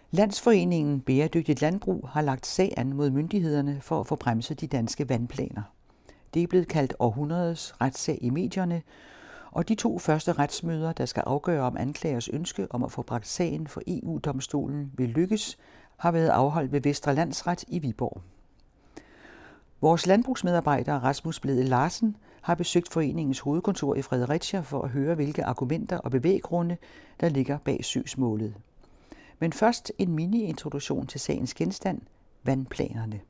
Landsforeningen Bæredygtigt Landbrug har lagt sag an mod myndighederne for at få bremset de danske vandplaner. Det er blevet kaldt århundredets retssag i medierne, og de 2 første retsmøder, der skal afgøre om anklagers ønske om at få bragt sagen for EU-domstolen vil lykkes, har været afholdt ved Vestre Landsret i Viborg. Vores landbrugsmedarbejder Rasmus Blede Larsen har besøgt foreningens hovedkontor i Fredericia for at høre, hvilke argumenter og bevæggrunde, der ligger bag søgsmålet. Men først en mini-introduktion til sagens genstand, vandplanerne.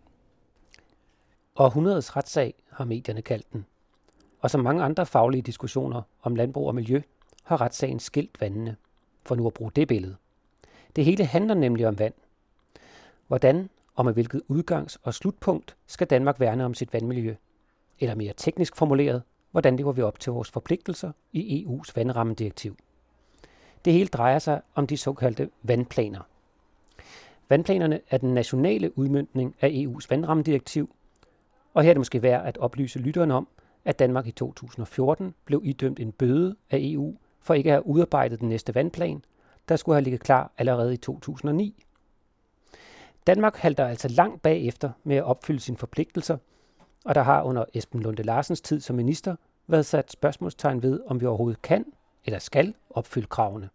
Århundredets retssag har medierne kaldt den. Og som mange andre faglige diskussioner om landbrug og miljø, har retssagen skilt vandene, for nu at bruge det billede. Det hele handler nemlig om vand. Hvordan og med hvilket udgangs- og slutpunkt skal Danmark værne om sit vandmiljø? Eller mere teknisk formuleret, hvordan lever vi op til vores forpligtelser i EU's vandrammedirektiv? Det hele drejer sig om de såkaldte vandplaner. Vandplanerne er den nationale udmøntning af EU's vandrammedirektiv, og her er det måske værd at oplyse lytteren om, at Danmark i 2014 blev idømt en bøde af EU for ikke at have udarbejdet den næste vandplan, der skulle have ligget klar allerede i 2009. Danmark halter altså langt bagefter med at opfylde sine forpligtelser, og der har under Esben Lunde Larsens tid som minister været sat spørgsmålstegn ved, om vi overhovedet kan eller skal opfylde kravene.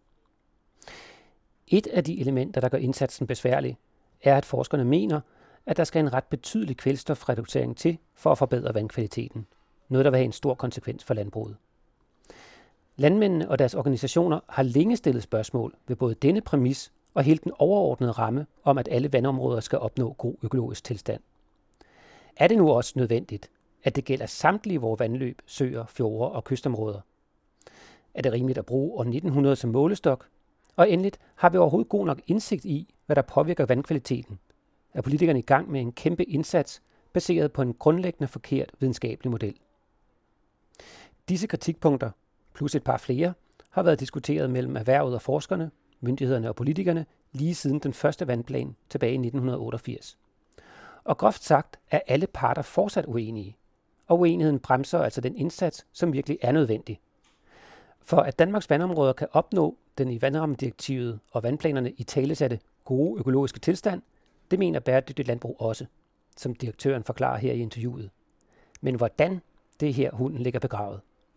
Et af de elementer, der gør indsatsen besværlig, er, at forskerne mener, at der skal en ret betydelig kvælstofreducering til for at forbedre vandkvaliteten. Noget, der vil have en stor konsekvens for landbruget. Landmændene og deres organisationer har længe stillet spørgsmål ved både denne præmis og hele den overordnede ramme om, at alle vandområder skal opnå god økologisk tilstand. Er det nu også nødvendigt, at det gælder samtlige vores vandløb, søer, fjorde og kystområder? Er det rimeligt at bruge år 1900 som målestok? Og endeligt, har vi overhovedet god nok indsigt i, hvad der påvirker vandkvaliteten? Er politikerne i gang med en kæmpe indsats, baseret på en grundlæggende forkert videnskabelig model? Disse kritikpunkter, plus et par flere, har været diskuteret mellem erhvervet og forskerne, myndighederne og politikerne, lige siden den første vandplan tilbage i 1988. Og groft sagt er alle parter fortsat uenige, og uenigheden bremser altså den indsats, som virkelig er nødvendig. For at Danmarks vandområder kan opnå den i vandrammedirektivet og vandplanerne i talesatte gode økologiske tilstand, det mener Bæredygtigt Landbrug også, som direktøren forklarer her i interviewet. Men hvordan, det er her hunden ligger begravet.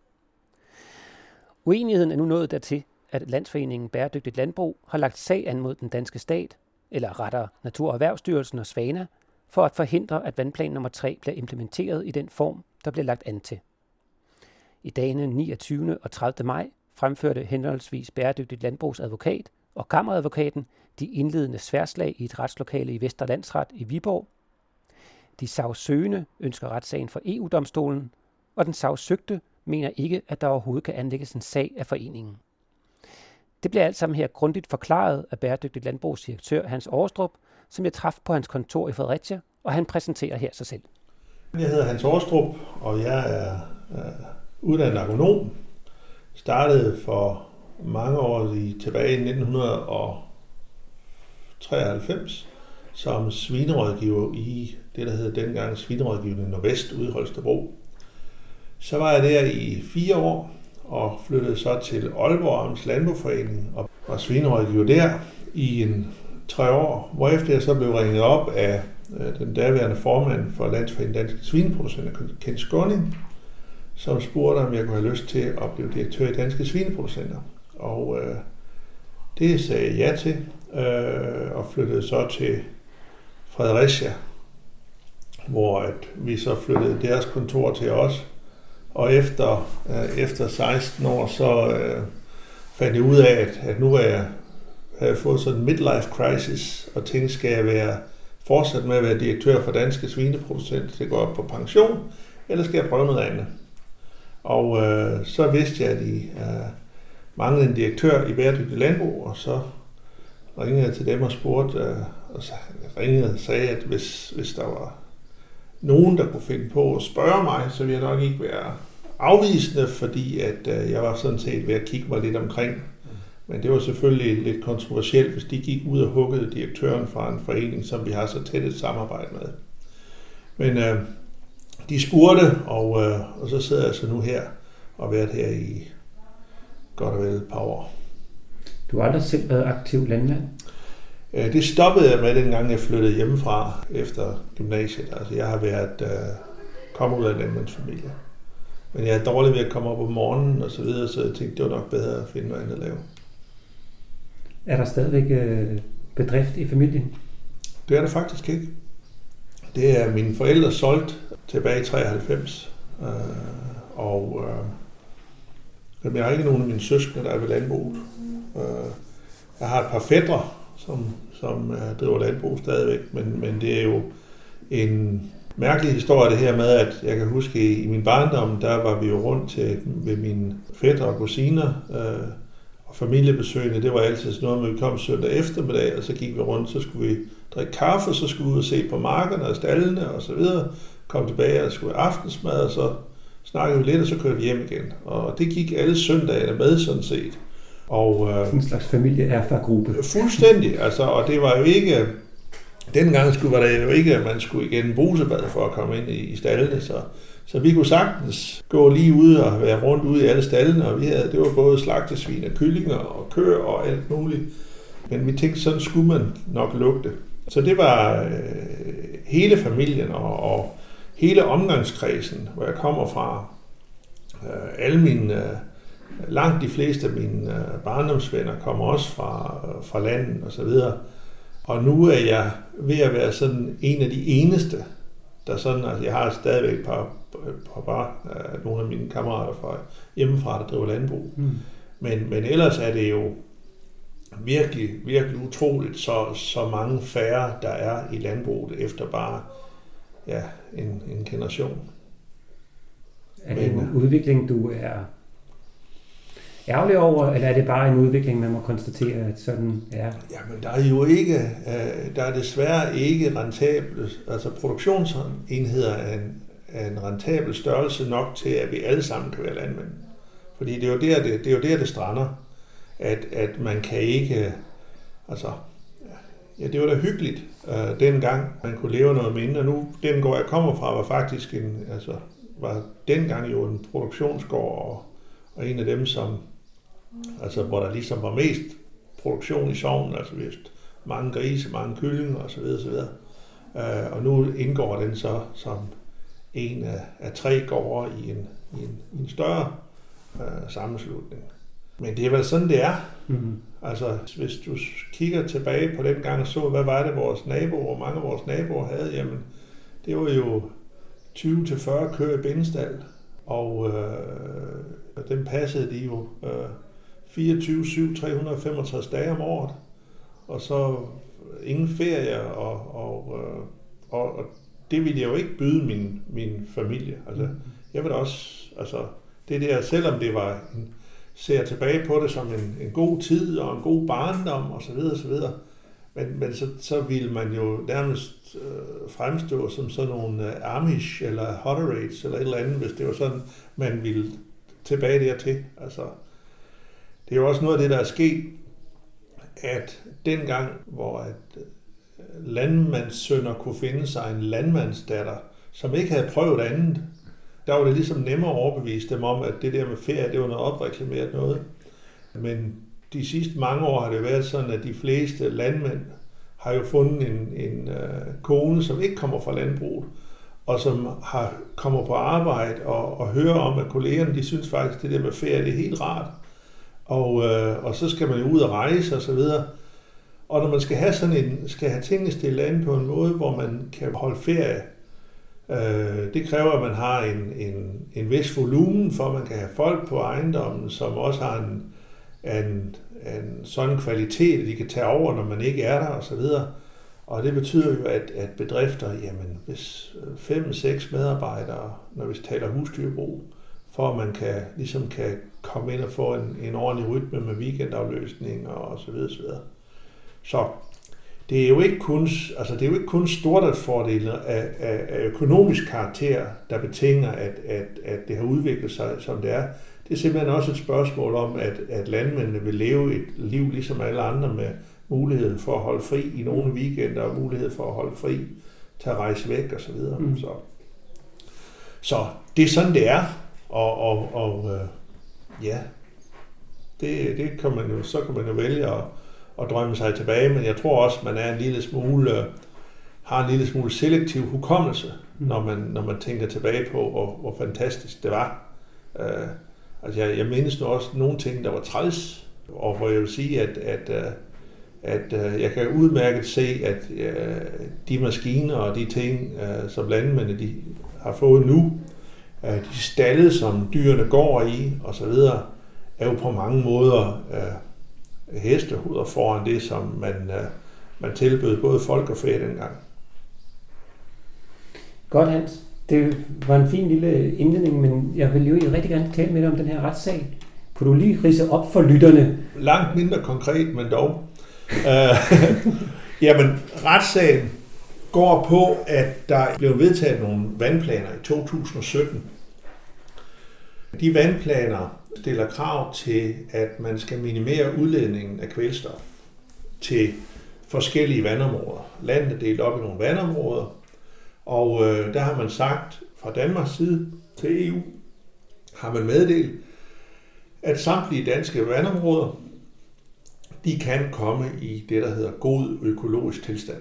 Uenigheden er nu nået dertil, at Landsforeningen Bæredygtigt Landbrug har lagt sag an mod den danske stat, eller rettere Natur- og Erhvervsstyrelsen og Svana, for at forhindre, at vandplan nummer 3 bliver implementeret i den form, der bliver lagt an til. I dagene 29. og 30. maj fremførte henholdsvis Bæredygtigt Landbrugs advokat og kammeradvokaten de indledende sværslag i et retslokale i Vestre Landsret i Viborg. De sagsøgende ønsker retssagen for EU-domstolen, og den sagsøgte mener ikke, at der overhovedet kan anlægges en sag af foreningen. Det bliver alt sammen her grundigt forklaret af Bæredygtigt Landbrugs direktør Hans Årestrup, som jeg traf på hans kontor i Fredericia, og han præsenterer her sig selv. Jeg hedder Hans Årestrup, og jeg er uddannet agronom. Startede for mange år tilbage i 1993 som svinerådgiver i det, der hed dengang Svinerådgivning Nordvest ude i Holstebro. Så var jeg der i 4 år og flyttede så til Aalborg Amts Landboforening og var svinerådgiver der i 3 år, hvorefter jeg så blev ringet op af den daværende formand for Landsforeningen Danske Svineproducenter, Kent Skåning, som spurgte, om jeg kunne have lyst til at blive direktør i Danske Svineproducenter. Og det sagde jeg ja til, og flyttede så til Fredericia, hvor at vi så flyttede deres kontor til os. Og efter 16 år, så fandt jeg ud af, at nu havde jeg fået sådan en midlife crisis, og tænkte, skal jeg fortsætte med at være direktør for Danske Svineproducenter til at gå op på pension, eller skal jeg prøve noget andet? Og så vidste jeg, at de manglede en direktør i Bæredygtigt Landbrug, og så ringede jeg til dem og spurgte, og så ringede og sagde, at hvis der var nogen, der kunne finde på at spørge mig, så ville jeg nok ikke være afvisende, fordi at jeg var sådan set ved at kigge mig lidt omkring. Men det var selvfølgelig lidt kontroversielt, hvis de gik ud og huggede direktøren fra en forening, som vi har så tæt et samarbejde med. Men de spurgte, og så sidder jeg så nu her og været her i godt og vel et par år. Du har aldrig selv været aktiv landmand? Det stoppede jeg med, dengang jeg flyttede hjemmefra efter gymnasiet. Altså, jeg har været kommet ud af en landmandsfamilie. Men jeg er dårlig ved at komme op om morgenen og så videre, så jeg tænkte, det var nok bedre at finde noget andet at lave. Er der stadigvæk bedrift i familien? Det er der faktisk ikke. Det er mine forældre solgt tilbage i 93. Jeg har ikke nogen af mine søskende, der er ved landbruget. Jeg har et par fætre, som driver landbrug stadigvæk, men det er jo en mærkelig historie det her med, at jeg kan huske i min barndom, der var vi jo rundt ved mine fætre og kusiner, og familiebesøgende, det var altid sådan noget, når vi kom søndag eftermiddag, og så gik vi rundt, så skulle vi drikke kaffe, så skulle vi ud og se på markerne og stallene og så videre, kom tilbage og skulle have aftensmad, og så snakkede vi lidt, og så kørte vi hjem igen. Og det gik alle søndagene med sådan set. Og, en slags familie-erfargruppe. Fuldstændig, altså, og det var jo ikke, dengang var det jo ikke, at man skulle igennem brusebad for at komme ind i stallene, så vi kunne sagtens gå lige ude og være rundt ude i alle stallene, og det var både slagtesvin og kyllinger og køer og alt muligt. Men vi tænkte, sådan skulle man nok lugte. Så det var hele familien og hele omgangskredsen, hvor jeg kommer fra. Alle mine, langt de fleste af mine barndomsvenner kommer også fra landet og så videre. Og nu er jeg ved at være sådan en af de eneste, der sådan, altså jeg har stadigvæk et par nogle af mine kammerater hjemmefra, der driver landbrug. Men ellers er det jo virkelig, virkelig utroligt, så mange færre, der er i landbruget efter bare en generation. Er det en udvikling, du er ærgerlig over, eller er det bare en udvikling, man må konstatere, at sådan er? Jamen, der er desværre ikke rentabel, altså produktionsenheder er en rentabel størrelse nok til, at vi alle sammen kan være landmænd. Fordi det er jo der, det strander, at man kan ikke, altså, ja, det var da hyggeligt, dengang man kunne leve noget mindre. Nu, den gård jeg kommer fra, var faktisk var dengang jo en produktionsgård, og en af dem, hvor der ligesom var mest produktion i sognen, altså vist mange grise, mange kyllinger osv. Og nu indgår den så som en af 3 gårde i en større sammenslutning. Men det er vel sådan, det er. Mm-hmm. Altså, hvis du kigger tilbage på den gang og så, hvad var det vores naboer, hvor mange af vores naboer havde, jamen, det var jo 20-40 køer i bindestald, og dem passede de jo 24/7, 365 dage om året, og så ingen ferie, og det ville jeg jo ikke byde min familie. Altså, jeg vil også, altså, det der, selvom det var ser tilbage på det som en god tid og en god barndom og så videre, men så ville man jo nærmest fremstå som sådan nogle Amish eller Hutterites eller et eller andet, hvis det var sådan, man ville tilbage dertil. Altså, det er jo også noget af det, der er sket, at dengang, hvor at landmandssønner kunne finde sig en landmandsdatter, som ikke havde prøvet andet, der var det ligesom nemmere at overbevise dem om, at det der med ferie, det var noget opreklameret noget. Men de sidste mange år har det været sådan, at de fleste landmænd har jo fundet en kone, som ikke kommer fra landbruget, og som kommer på arbejde og hører om, at kollegerne, de synes faktisk, det der med ferie, det er helt rart. Og så skal man jo ud og rejse og så videre. Og når man skal have tingene stillet an på en måde, hvor man kan holde ferie, det kræver, at man har en vis volumen, for at man kan have folk på ejendommen, som også har en sådan kvalitet, at de kan tage over, når man ikke er der, og så videre. Og det betyder jo, at bedrifter, jamen, hvis 5-6 medarbejdere, når vi taler husdyrbrug, for at man kan komme ind og få en ordentlig rytme med weekendafløsning og så videre, så videre. Så det er jo ikke kun stordriftsfordele af økonomisk karakter, der betinger, at det har udviklet sig, som det er. Det er simpelthen også et spørgsmål om, at landmændene vil leve et liv ligesom alle andre med muligheden for at holde fri i nogle weekender og mulighed for at holde fri til at rejse væk og så videre. Så det er sådan, det er. Og det kan man jo, så kan man jo vælge at drømme sig tilbage, men jeg tror også, man er har en lille smule selektiv hukommelse, når man tænker tilbage på, hvor fantastisk det var. Altså jeg mindes nu også nogle ting, der var træls, og hvor jeg vil sige, at jeg kan udmærket se, at de maskiner og de ting, som landmændene de har fået nu, de stalde, som dyrene går i osv., er jo på mange måder hestehuder foran det, som man tilbød både folk og fæ dengang. Godt, Hans. Det var en fin lille indledning, men jeg vil jo rigtig gerne tale med dig om den her retssag. Kunne du lige ridse op for lytterne? Langt mindre konkret, men dog. Jamen, retssagen går på, at der blev vedtaget nogle vandplaner i 2017. De vandplaner stiller krav til, at man skal minimere udledningen af kvælstof til forskellige vandområder. Landet er delt op i nogle vandområder, og der har man sagt fra Danmarks side til EU, har man meddelt, at samtlige danske vandområder, de kan komme i det, der hedder god økologisk tilstand.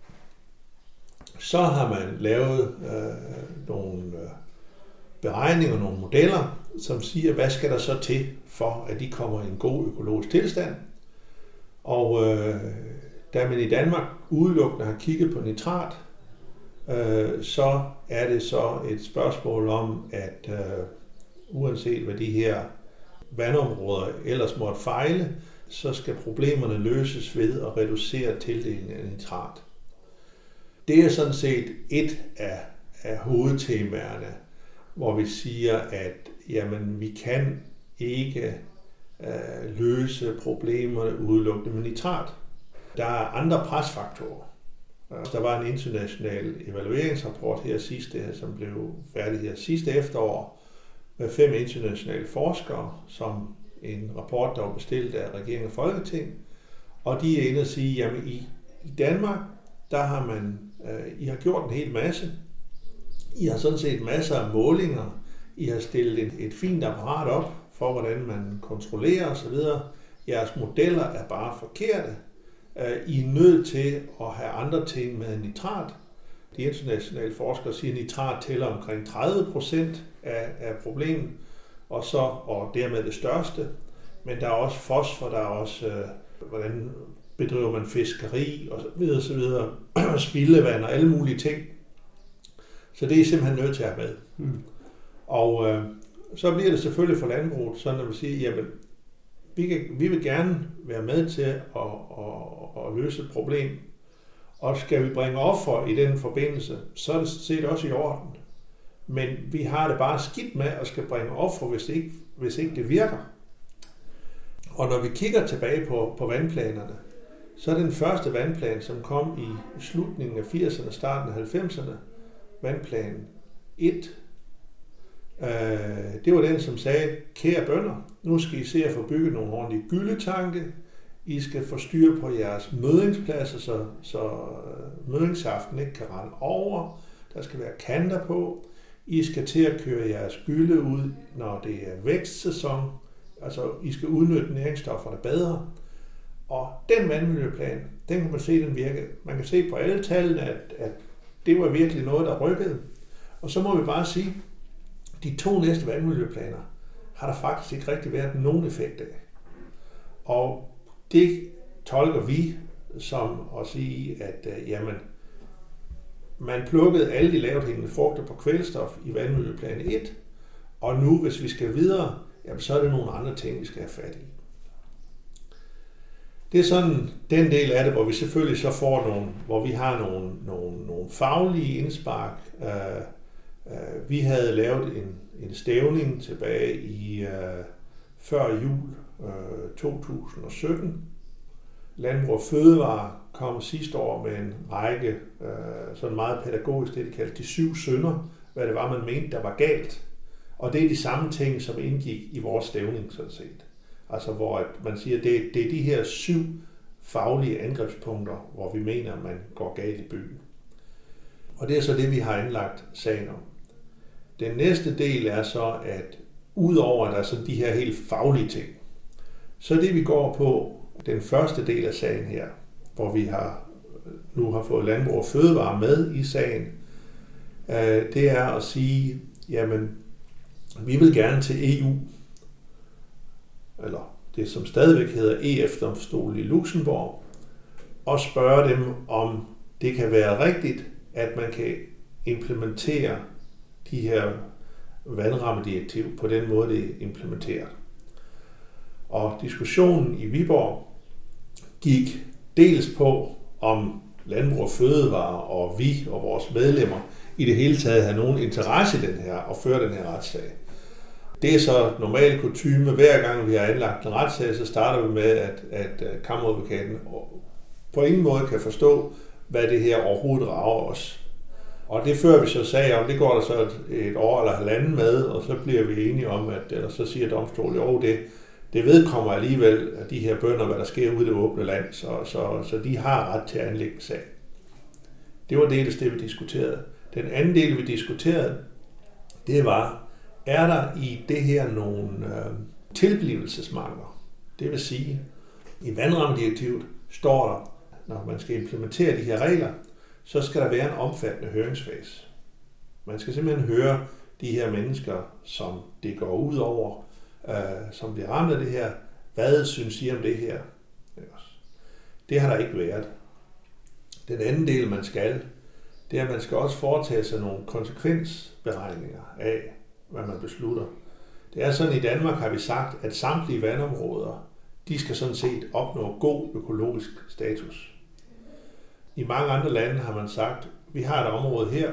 Så har man lavet nogle beregninger, nogle modeller, som siger, hvad skal der så til, for at de kommer i en god økologisk tilstand. Og da man i Danmark udelukkende har kigget på nitrat, så er det så et spørgsmål om, at uanset hvad de her vandområder ellers måtte fejle, så skal problemerne løses ved at reducere tildelingen af nitrat. Det er sådan set et af hovedtemaerne, hvor vi siger, at jamen, vi kan ikke løse problemerne udelukkende med nitrat. Der er andre presfaktorer. Der var en international evalueringsrapport her som blev færdig her sidste efterår med 5 internationale forskere, som en rapport, der var bestilt af regeringen og Folketing. Og de er inde og sige, jamen i Danmark, der har man, I har gjort en hel masse. I har sådan set masser af målinger. I har stillet et fint apparat op for, hvordan man kontrollerer osv. Jeres modeller er bare forkerte. I er nødt til at have andre ting med nitrat. De internationale forskere siger, at nitrat tæller omkring 30% af problemet, og dermed det største. Men der er også fosfor, der er også, hvordan bedriver man fiskeri og så videre, spildevand og alle mulige ting. Så det er simpelthen nødt til at have med. Og så bliver det selvfølgelig for landbruget, sådan at vi siger, jamen, vi vil gerne være med til at løse et problem. Og skal vi bringe offer i den forbindelse, så er det set også i orden. Men vi har det bare skidt med at skal bringe offer, hvis ikke det virker. Og når vi kigger tilbage på vandplanerne, så er den første vandplan, som kom i slutningen af 80'erne, starten af 90'erne, vandplan 1. Det var den, som sagde, kære bønder, nu skal I se at få bygget nogle ordentlige gyldetanke. I skal få styr på jeres mødingspladser, så mødingsaften ikke kan rende over. Der skal være kanter på. I skal til at køre jeres gylde ud, når det er vækstsæson. Altså, I skal udnytte næringsstofferne bedre. Og den vandmiljøplan, den kan man se, den virkede. Man kan se på alle tallene, at det var virkelig noget, der rykkede. Og så må vi bare sige, de 2 næste vandmiljøplaner har der faktisk ikke rigtig været nogen effekt af. Og det tolker vi som at sige, at jamen, man plukkede alle de lavthængende frugter på kvælstof i vandmiljøplan 1, og nu, hvis vi skal videre, jamen, så er det nogle andre ting, vi skal have fat i. Det er sådan den del af det, hvor vi selvfølgelig så får hvor vi har nogle faglige indspark. Vi havde lavet en stævning tilbage i før jul 2017. Landbrug og Fødevare kom sidste år med en række, sådan meget pædagogisk, det de kaldte de 7 synder, hvad det var, man mente, der var galt. Og det er de samme ting, som indgik i vores stævning, sådan set. Altså hvor man siger, det er de her 7 faglige angrebspunkter, hvor vi mener, at man går galt i byen. Og det er så det, vi har anlagt sagen om. Den næste del er så, at udover at der er sådan de her helt faglige ting, så det vi går på, den første del af sagen her, hvor vi nu har fået Landbrug og Fødevare med i sagen, det er at sige, jamen, vi vil gerne til EU, eller det som stadigvæk hedder EF-domstolen i Luxembourg, og spørge dem, om det kan være rigtigt, at man kan implementere de her vandrammedirektiv på den måde, det er implementeret. Og diskussionen i Viborg gik dels på, om Landbrug og Fødevare og vi og vores medlemmer i det hele taget havde nogen interesse i den her og føre den her retssag. Det er så normalt kutyme. Hver gang vi har anlagt en retssag, så starter vi med, at kammeradvokaten på ingen måde kan forstå, hvad det her overhovedet rager os. Og det fører vi så sag om, det går der så et år eller halvanden med, og så bliver vi enige om, eller så siger domstolen, jo, det vedkommer alligevel de her bønder, hvad der sker ude i det åbne land, så de har ret til at anlægge en sag. Det var dels det, vi diskuterede. Den anden del, vi diskuterede, det var, er der i det her nogle tilblivelsesmangler? Det vil sige, i vandrammedirektivet står der, når man skal implementere de her regler, så skal der være en omfattende høringsfase. Man skal simpelthen høre de her mennesker, som det går ud over, som bliver ramt af det her. Hvad synes I om det her? Det har der ikke været. Den anden del, man skal, det er, at man skal også foretage sig nogle konsekvensberegninger af, hvad man beslutter. Det er sådan, i Danmark har vi sagt, at samtlige vandområder, de skal sådan set opnå god økologisk status. I mange andre lande har man sagt, at vi har et område her,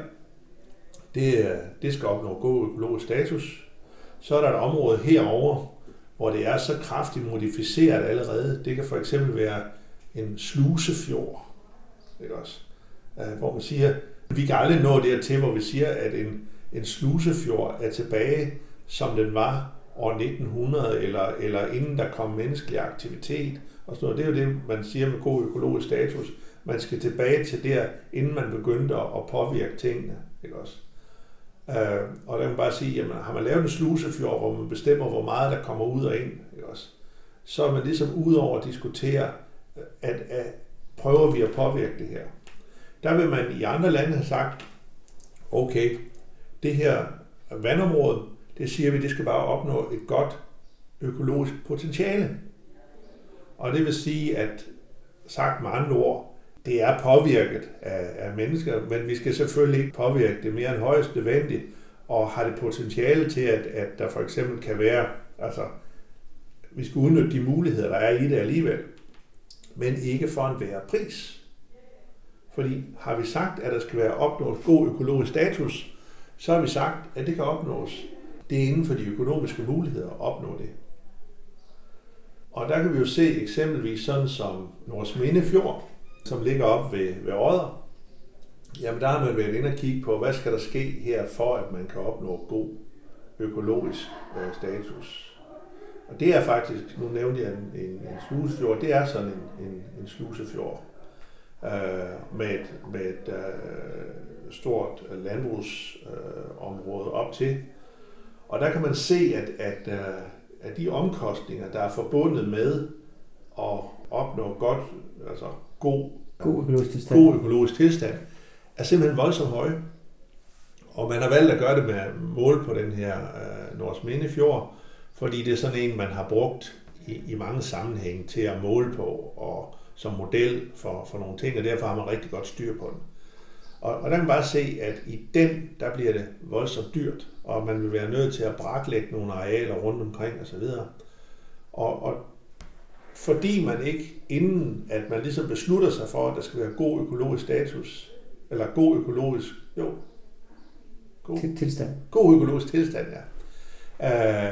det skal opnå god økologisk status. Så er der et område herover, hvor det er så kraftigt modificeret allerede. Det kan for eksempel være en slusefjord, ikke også? Hvor man siger, vi kan aldrig nå dertil, hvor vi siger, at en slusefjord er tilbage, som den var år 1900, eller inden der kom menneskelig aktivitet. Og sådan noget. Det er jo det, man siger med god økologisk status. Man skal tilbage til der, inden man begyndte at påvirke tingene. Ikke også? Og der kan man bare sige, jamen, har man lavet en slusefjord, hvor man bestemmer, hvor meget der kommer ud og ind, ikke også? Så er man ligesom ud over at diskutere, at prøver vi at påvirke det her. Der vil man i andre lande have sagt, okay, det her vandområde, det siger vi, det skal bare opnå et godt økologisk potentiale. Og det vil sige, at sagt med andre ord, det er påvirket af mennesker, men vi skal selvfølgelig ikke påvirke det mere end højst nødvendigt, og har det potentiale til, at der for eksempel kan være, altså, vi skal udnytte de muligheder, der er i det alligevel, men ikke for enhver pris. Fordi har vi sagt, at der skal være opnået god økologisk status, så har vi sagt, at det kan opnås. Det er inden for de økonomiske muligheder at opnå det. Og der kan vi jo se eksempelvis sådan som Nordsminde Fjord, som ligger op ved Odder. Jamen der har man været inde og kigge på, hvad skal der ske her for, at man kan opnå god økologisk status. Og det er faktisk, nu nævnte jeg en slusefjord, det er sådan en slusefjord med et stort landbrugsområde op til. Og der kan man se, at de omkostninger, der er forbundet med at opnå godt, altså god økologisk tilstand, er simpelthen voldsomt høje. Og man har valgt at gøre det med mål på den her Nordsminde Fjord, fordi det er sådan en, man har brugt i mange sammenhænge til at måle på og som model for nogle ting, og derfor har man rigtig godt styr på den. Og der kan man bare se, at i den, der bliver det voldsomt dyrt, og man vil være nødt til at braklægge nogle arealer rundt omkring osv. Og fordi man ikke, inden at man ligesom beslutter sig for, at der skal være god økologisk status, eller god økologisk, god økologisk tilstand, ja,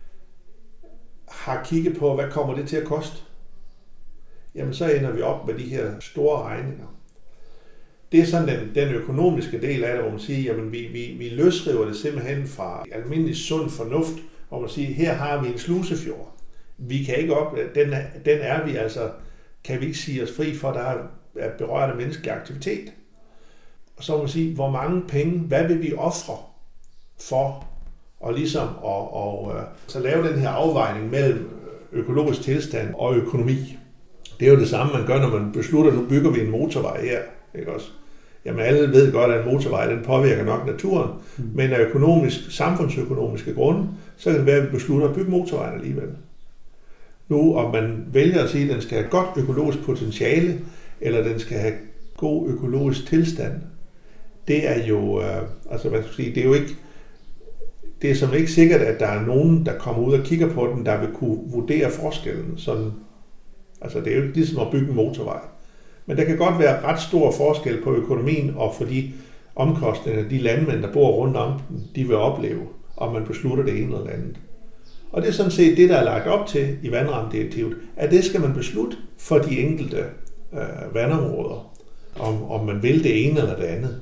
har kigget på, hvad kommer det til at koste, jamen så ender vi op med de her store regninger. Det er sådan den økonomiske del af det, hvor man siger, jamen vi løsriver det simpelthen fra almindelig sund fornuft, hvor man siger, her har vi en slusefjord. Vi kan ikke den er vi altså, kan vi ikke sige os fri for, der er berørt af menneskelig aktivitet. Og så må man sige, hvor mange penge, hvad vil vi ofre for at ligesom så lave den her afvejning mellem økologisk tilstand og økonomi. Det er jo det samme, man gør, når man beslutter, nu bygger vi en motorvej her. Ikke også? Jamen alle ved godt, at en motorvej den påvirker nok naturen, men af samfundsøkonomiske grunde, så kan det være, at vi beslutter at bygge motorvejen alligevel. Nu, om man vælger at sige, at den skal have godt økologisk potentiale, eller den skal have god økologisk tilstand, det er jo, det er jo ikke, det er som ikke sikkert, at der er nogen, der kommer ud og kigger på den, der vil kunne vurdere forskellen. Sådan, altså det er jo ikke ligesom at bygge en motorvej. Men der kan godt være ret stor forskel på økonomien og for de omkostninger, de landmænd, der bor rundt om den, de vil opleve, om man beslutter det ene eller andet. Og det er sådan set det, der er lagt op til i vandrammedirektivet, at det skal man beslutte for de enkelte vandområder, om man vil det ene eller det andet.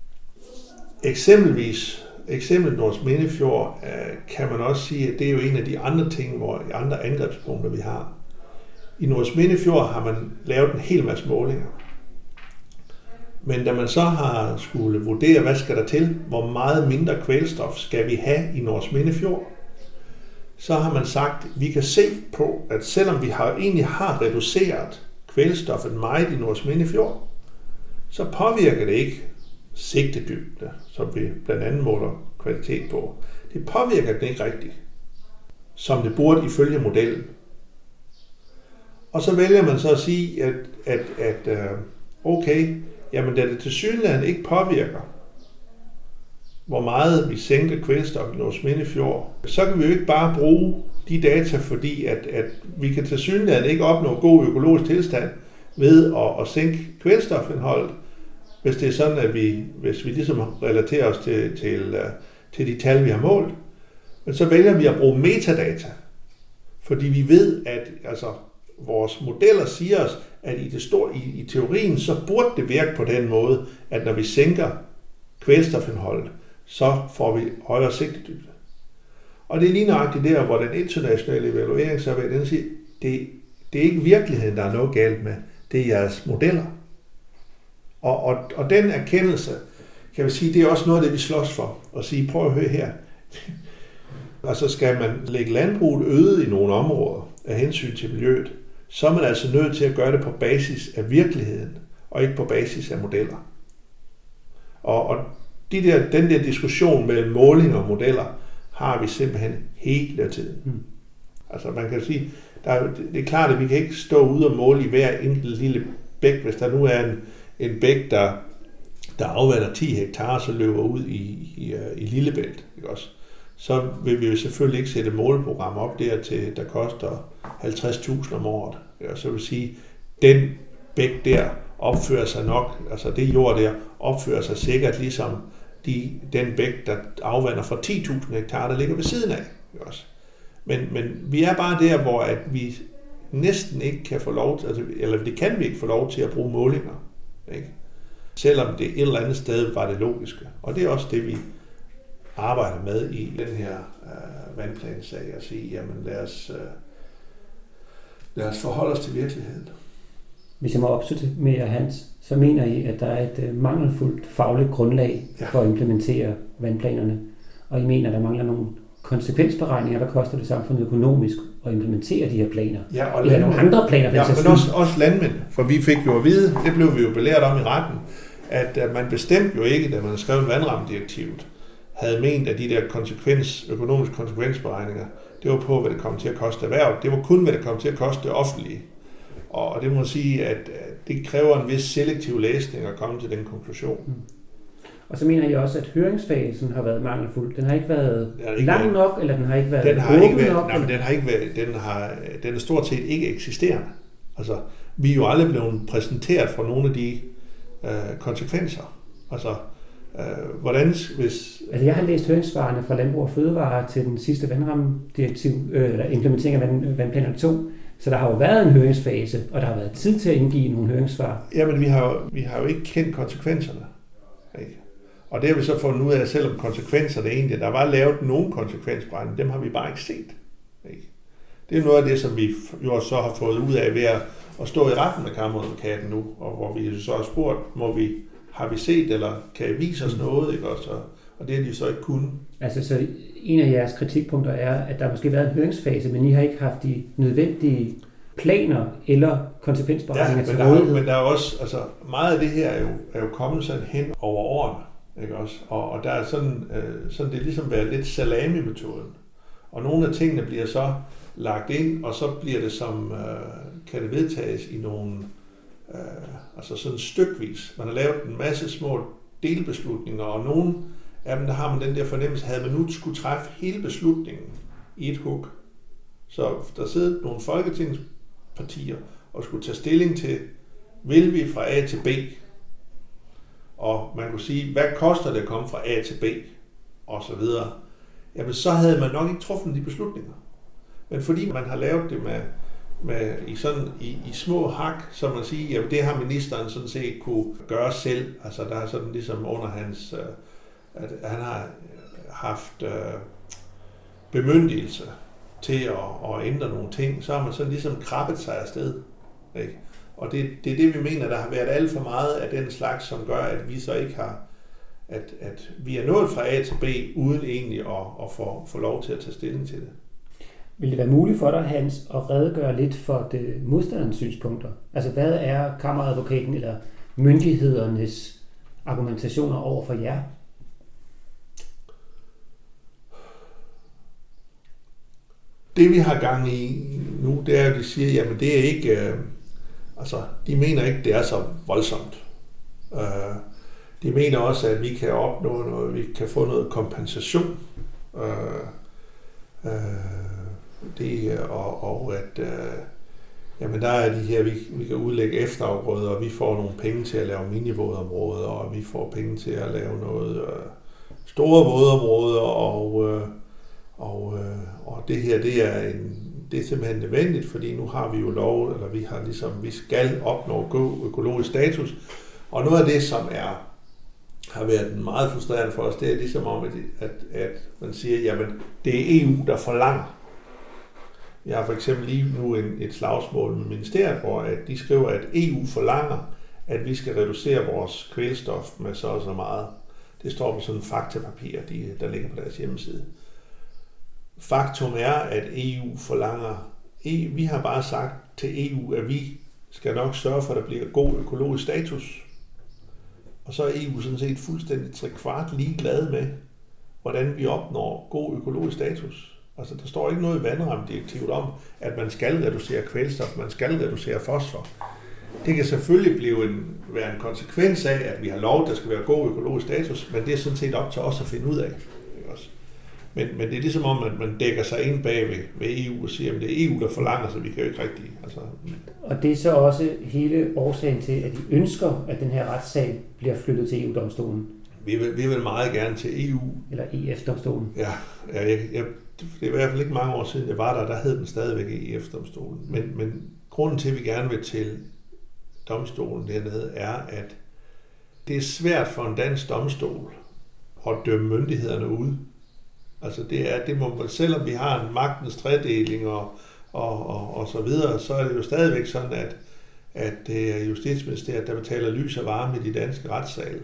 Eksemplet Nordsminde Fjord kan man også sige, at det er jo en af de andre ting, andre angrebspunkter vi har. I Nordsminde Fjord har man lavet en hel masse målinger. Men da man så har skulle vurdere, hvad skal der til, hvor meget mindre kvælstof skal vi have i Nordsminde Fjord, så har man sagt, at vi kan se på, at selvom vi egentlig har reduceret kvælstoffet meget i Nordsminde Fjord, så påvirker det ikke sigtedybde, som vi blandt andet måler kvalitet på. Det påvirker den ikke rigtigt, som det burde ifølge modellen. Og så vælger man så at sige, at okay, jamen da det tilsyneladende ikke påvirker, hvor meget vi sænker kvælstof i Nordsminde Fjord, så kan vi jo ikke bare bruge de data, fordi at vi kan tilsyneladende ikke opnå god økologisk tilstand ved at sænke kvælstofindholdet, hvis det er sådan, at hvis vi ligesom relaterer os til de tal, vi har målt. Men så vælger vi at bruge metadata, fordi vi ved, at vores modeller siger os, at i teorien, så burde det virke på den måde, at når vi sænker kvælstofindholdet, så får vi højere sigtedybde. Og det er lige nøjagtigt der, hvor den internationale evaluering så vil den sige, det er ikke virkeligheden, der er noget galt med, det er jeres modeller. Og den erkendelse, kan vi sige, det er også noget af det, vi slås for. Og sige, prøv at høre her. Altså skal man lægge landbruget øde i nogle områder af hensyn til miljøet, så er man altså nødt til at gøre det på basis af virkeligheden, og ikke på basis af modeller. Og den der diskussion mellem måling og modeller, har vi simpelthen hele tiden. Altså man kan sige, det er klart, at vi kan ikke stå ude og måle i hver enkelt lille bæk. Hvis der nu er en bæk, der afvander 10 hektar, så løber ud i Lillebælt, ikke også? Så vil vi jo selvfølgelig ikke sætte måleprogram op der koster 50.000 om året. Så vil sige, den bæk der opfører sig nok, altså det jord der opfører sig sikkert ligesom den bæk, der afvander fra 10.000 hektar, der ligger ved siden af. Ikke også? Men vi er bare der, hvor at vi næsten ikke kan få lov til, eller det kan vi ikke få lov til at bruge målinger. Ikke? Selvom det et eller andet sted var det logiske. Og det er også det, vi arbejder med i den her vandplansag, at sige, jamen lad os forholde os til virkeligheden. Hvis jeg må opsummere, Hans, så mener I, at der er et mangelfuldt fagligt grundlag for at implementere vandplanerne, og I mener, at der mangler nogle konsekvensberegninger, hvad koster det samfundet økonomisk at implementere de her planer? Ja, og eller nogle andre planer. Ja, men også landmænd, for vi fik jo at vide, det blev vi jo belært om i retten, at man bestemt jo ikke, da man skrev vandrammedirektivet, havde ment, at de der økonomiske konsekvensberegninger, det var på, hvad det kom til at koste erhvervet. Det var kun, hvad det kom til at koste det offentlige. Og det må sige, at det kræver en vis selektiv læsning at komme til den konklusion. Og så mener jeg også, at høringsfasen har været mangelfuld. Den har ikke været lang nok, eller den har ikke været åben nok? Nej, men den har ikke været, den er stort set ikke eksisterende. Altså, vi er jo aldrig blevet præsenteret for nogle af de konsekvenser. Altså, hvordan hvis... Altså, jeg har læst høringssvarene fra Landbrug og Fødevare til den sidste vandrammedirektiv, eller implementering af vandplaner 2, så der har jo været en høringsfase, og der har været tid til at indgive nogle høringssvar. Jamen, vi har jo ikke kendt konsekvenserne. Ikke? Og det har vi så fundet ud af, selvom konsekvenserne egentlig, der var lavet nogle konsekvensberegninger, dem har vi bare ikke set. Ikke? Det er noget af det, som vi jo så har fået ud af ved at stå i retten med kammeradvokaten nu, og hvor vi så har spurgt, har vi set, eller kan I vise os noget, ikke også? Og det har de så ikke kunnet. Altså, så en af jeres kritikpunkter er, at der måske har været en høringsfase, men I har ikke haft de nødvendige planer eller konsekvensberegninger til rådighed. rådighed. Men der er også, altså meget af det her er jo kommet sådan hen over årene, ikke også? Og der er sådan det er ligesom været lidt salami-metoden. Og nogle af tingene bliver så lagt ind, og så bliver det kan det vedtages i nogle, altså sådan stykvis. Man har lavet en masse små delbeslutninger, og nogle af dem, der har man den der fornemmelse, havde man nu skulle træffe hele beslutningen i et hug. Så der sidder nogle folketingspartier og skulle tage stilling til, vil vi fra A til B? Og man kunne sige, hvad koster det at komme fra A til B? Og så videre. Jamen, så havde man nok ikke truffet de beslutninger. Men fordi man har lavet det i små hak, så man siger, jamen det har ministeren sådan set kunne gøre selv. Altså der er sådan ligesom under hans, at han har haft bemyndigelse til at ændre nogle ting, så har man sådan ligesom krabbet sig afsted. Ikke? Og det er det, vi mener, der har været alt for meget af den slags, som gør, at vi så ikke har, at vi er nået fra A til B, uden egentlig at få lov til at tage stilling til det. Vil det være muligt for dig, Hans, at redegøre lidt for det modstanderens synspunkter? Altså, hvad er kammeradvokaten eller myndighedernes argumentationer over for jer? Det vi har gang i nu, det er, at de siger, jamen det er ikke, de mener ikke, det er så voldsomt. De mener også, at vi kan opnå noget, vi kan få noget kompensation. Jamen der er de her, vi kan udlægge efterafgrøder, og vi får nogle penge til at lave minivådområder, og vi får penge til at lave noget store vådområder, og det her, det er simpelthen nødvendigt, fordi nu har vi jo lov, eller vi skal opnå god økologisk status, og noget af det, som har været meget frustrerende for os, det er ligesom om, at man siger, jamen det er EU, der forlanger. Jeg har for eksempel lige nu et slagsmål med ministeriet, hvor at de skriver, at EU forlanger, at vi skal reducere vores kvælstof med så og så meget. Det står på sådan en faktapapir, der ligger på deres hjemmeside. Faktum er, at EU forlanger. Vi har bare sagt til EU, at vi skal nok sørge for, at der bliver god økologisk status. Og så er EU sådan set fuldstændig 3/4 ligeglade med, hvordan vi opnår god økologisk status. Altså, der står ikke noget i vandrammedirektivet om, at man skal reducere kvælstof, man skal reducere fosfor. Det kan selvfølgelig være en konsekvens af, at vi har lov, at der skal være god økologisk status, men det er sådan set op til os at finde ud af. Men det er ligesom om, at man dækker sig ind bag ved EU og siger, at det er EU, der forlanger, så vi kan jo ikke rigtig. Og det er så også hele årsagen til, at de ønsker, at den her retssag bliver flyttet til EU-domstolen? Vi vil meget gerne til EU. Eller EF-domstolen? Ja, det er i hvert fald ikke mange år siden, det var der hed den stadigvæk EF-domstolen. Men grunden til, at vi gerne vil til domstolen dernede, er, at det er svært for en dansk domstol at dømme myndighederne ud. Altså det må man, selvom vi har en magtens tredeling og så videre, så er det jo stadigvæk sådan, at det er Justitsministeriet, der betaler lys og varme i de danske retssal.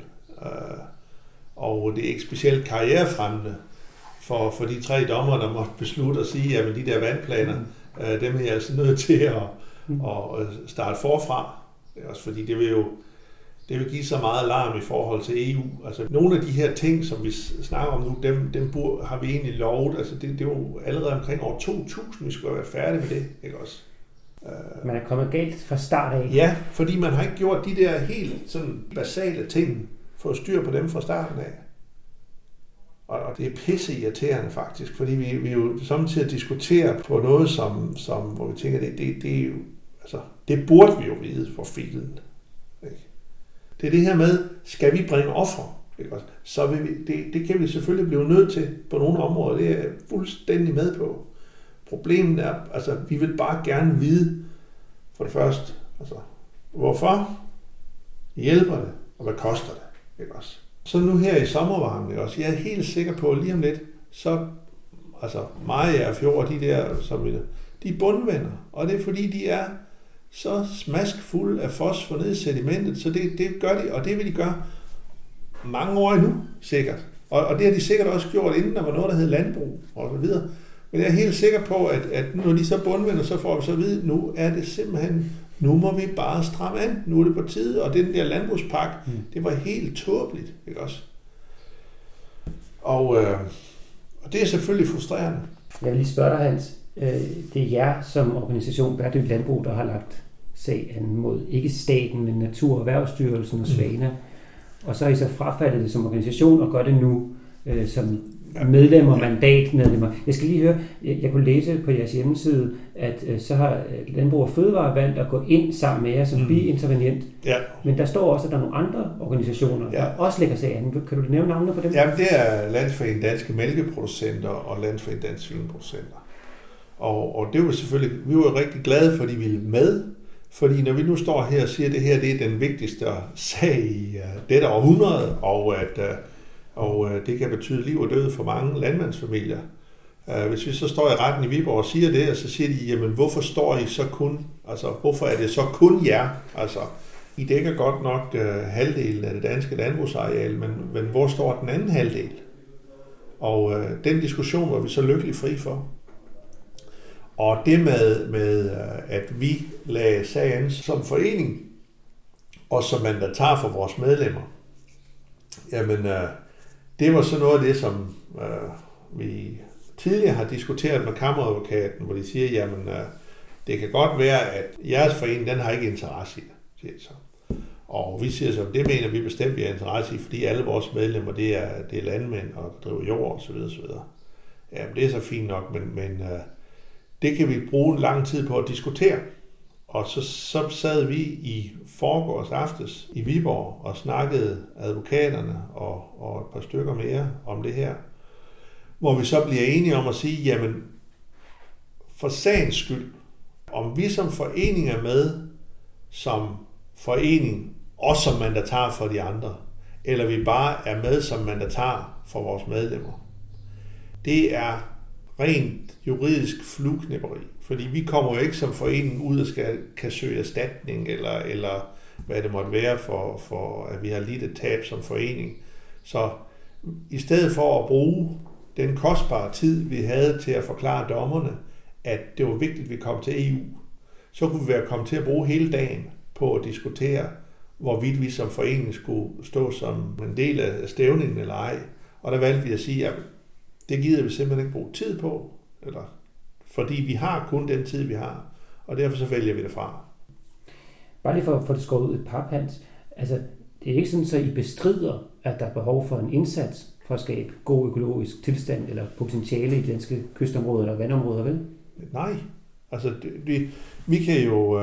Og det er ikke specielt karrierefremmende for de 3 dommere, der måtte beslutte at sige, at de der vandplaner, dem er jeg altså nødt til at starte forfra. Også fordi det vil give så meget larm i forhold til EU. Altså nogle af de her ting, som vi snakker om nu, dem har vi egentlig lovet. Altså det er jo allerede omkring år 2000, vi skal være færdige med det, ikke også? Man er kommet galt fra start af. Ja, fordi man har ikke gjort de der helt sådan basale ting, for at styre på dem fra starten af. Og det er pisseirriterende faktisk, fordi vi jo samtidig diskuterer på noget, som hvor vi tænker, det burde vi jo vide for filen. Ikke? Det er det her med, skal vi bringe offer? Så det kan vi selvfølgelig blive nødt til på nogle områder, det er jeg fuldstændig med på. Problemet er, altså vi vil bare gerne vide, for det første, altså hvorfor hjælper det, og hvad koster det? Ikke også? Så nu her i sommervarmen, ikke også? Jeg er helt sikker på, at lige om lidt, så Maja og Fjord, de der, de er bundvenner, og det er fordi, de er så smaskfulde af fosfor ned i sedimentet, så det gør de, og det vil de gøre mange år endnu, sikkert. Og det har de sikkert også gjort, inden der var noget, der hed landbrug og så videre. Men jeg er helt sikker på, at når de så bundvender, så får vi så at vide, nu er det simpelthen, nu må vi bare stramme an, nu er det på tide, og den der landbrugspakke, det var helt tåbeligt, ikke også? Og det er selvfølgelig frustrerende. Jeg vil lige spørge dig, Hans. Det er jer som organisation Bæredygtigt Landbrug, der har lagt sag an mod ikke staten, men Natur- og Erhvervsstyrelsen og Svana. Og så har I så frafaldet det som organisation og gør det nu som medlemmer, mandatmedlemmer. Jeg skal lige høre, jeg kunne læse på jeres hjemmeside, at så har Landbrug og Fødevare valgt at gå ind sammen med jer som biintervenient. Ja. Men der står også, at der er nogle andre organisationer, der også lægger sag an. Kan du nævne navnene på dem? Jamen, det er Landsforeningen Danske Mælkeproducenter og Landsforeningen Danske Svineproducenter. Og det var selvfølgelig, vi var rigtig glade for, at de ville med, fordi når vi nu står her og siger, at det her det er den vigtigste sag i dette århundrede, og det kan betyde liv og død for mange landmandsfamilier. Hvis vi så står i retten i Viborg og siger det, og så siger de, jamen hvorfor står I så kun, altså hvorfor er det så kun jer? Altså, I dækker godt nok halvdelen af det danske landbrugsareal, men hvor står den anden halvdel? Og den diskussion var vi så lykkelig fri for. Og det med at vi lagde sagen som forening, og som mandatar for vores medlemmer, jamen det var så noget af det, som vi tidligere har diskuteret med kammeradvokaten, hvor de siger, jamen det kan godt være, at jeres forening, den har ikke interesse i det, siger de så. Og vi siger så, det mener vi bestemt, vi har interesse i, fordi alle vores medlemmer, det er landmænd og driver jord osv. osv. Jamen det er så fint nok, men det kan vi bruge en lang tid på at diskutere. Og så sad vi i forgårs aftes i Viborg og snakkede advokaterne og et par stykker mere om det her, hvor vi så bliver enige om at sige, jamen for sagens skyld, om vi som forening er med som forening, også som mandatar for de andre, eller vi bare er med som mandatar for vores medlemmer, det er rent juridisk flueknæpperi. Fordi vi kommer jo ikke som forening ud og kan søge erstatning, eller hvad det måtte være for at vi har lidt et tab som forening. Så i stedet for at bruge den kostbare tid, vi havde til at forklare dommerne, at det var vigtigt, at vi kom til EU, så kunne vi være kommet til at bruge hele dagen på at diskutere, hvorvidt vi som forening skulle stå som en del af stævningen eller ej. Og der valgte vi at sige, at det gider vi simpelthen ikke bruge tid på, eller fordi vi har kun den tid, vi har, og derfor så vælger vi det fra. Bare lige for at få det skåret ud et par, Hans. Altså, det er ikke sådan, at I bestrider, at der er behov for en indsats for at skabe god økologisk tilstand eller potentiale i danske kystområder eller vandområder, vel? Nej. Altså, vi kan jo...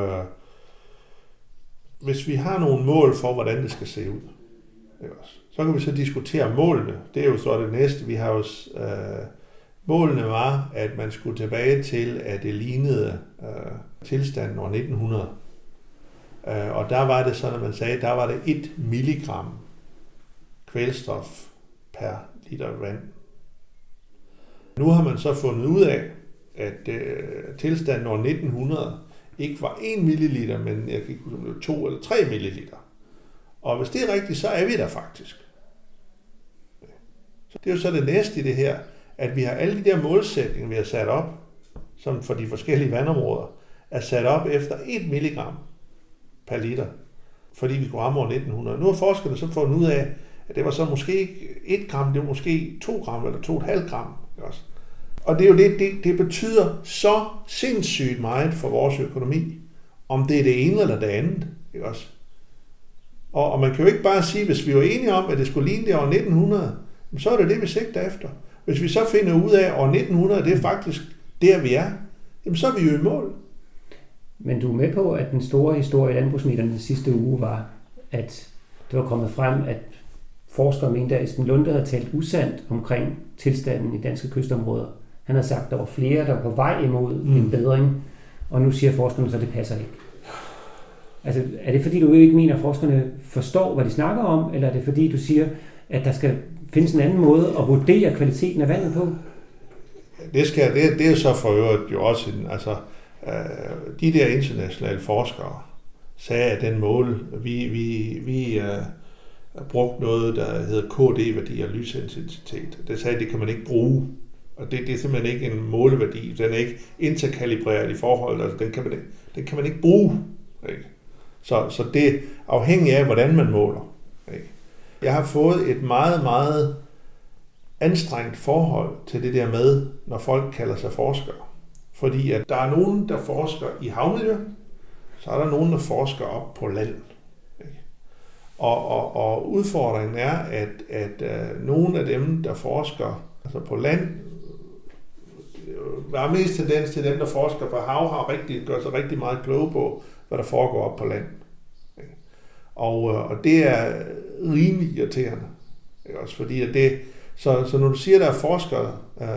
hvis vi har nogle mål for, hvordan det skal se ud, så kan vi så diskutere målene. Det er jo så det næste. Vi har jo... målene var, at man skulle tilbage til, at det lignede tilstanden år 1900. Og der var det sådan, at man sagde, der var det 1 milligram kvælstof per liter vand. Nu har man så fundet ud af, at tilstanden år 1900 ikke var 1 milliliter, men jeg kan ikke huske, om det var 2 eller 3 milliliter. Og hvis det er rigtigt, så er vi der faktisk. Så det er jo så det næste i det her, at vi har alle de der målsætninger, vi har sat op, som for de forskellige vandområder, er sat op efter 1 milligram per liter, fordi vi skulle ramme år 1900. Nu har forskerne så fundet ud af, at det var så måske ikke 1 gram, det var måske 2 gram eller 2,5 gram. Også. Og det er jo det betyder så sindssygt meget for vores økonomi, om det er det ene eller det andet. Ikke også? Og man kan jo ikke bare sige, hvis vi var enige om, at det skulle ligne det år 1900, så er det det, vi sigter efter. Hvis vi så finder ud af, at år 1900, det er faktisk der, vi er, jamen så er vi jo i mål. Men du er med på, at den store historie i landbrugsmedierne sidste uge var, at det var kommet frem, at forskere mente, at Esben Lunde havde talt usandt omkring tilstanden i danske kystområder. Han havde sagt, at der var flere, der var på vej imod en bedring, og nu siger forskerne så, at det passer ikke. Altså, er det fordi, du ikke mener, at forskerne forstår, hvad de snakker om, eller er det fordi, du siger, at der skal findes en anden måde at vurdere kvaliteten af vandet på? Det er så for øvrigt jo også, de der internationale forskere sagde, at den mål, vi brugte noget, der hedder KD-værdi og lysintensitet. Det sagde, at det kan man ikke bruge Og det er simpelthen ikke en måleværdi. Den er ikke interkalibreret i forhold. Altså, den kan man ikke bruge. Ikke? Så det er afhængigt af, hvordan man måler. Ikke? Jeg har fået et meget, meget anstrengt forhold til det der med, når folk kalder sig forskere. Fordi at der er nogen, der forsker i havmiljø, så er der nogen, der forsker op på land. Ikke? Og udfordringen er, at nogle af dem, der forsker altså på land, der er mest tendens til dem, der forsker på hav, gør sig rigtig meget kloge på, hvad der foregår op på land. Ikke? Og det er rimelig irriterende. Ikke? Også fordi at det, så når du siger, at der er forskere,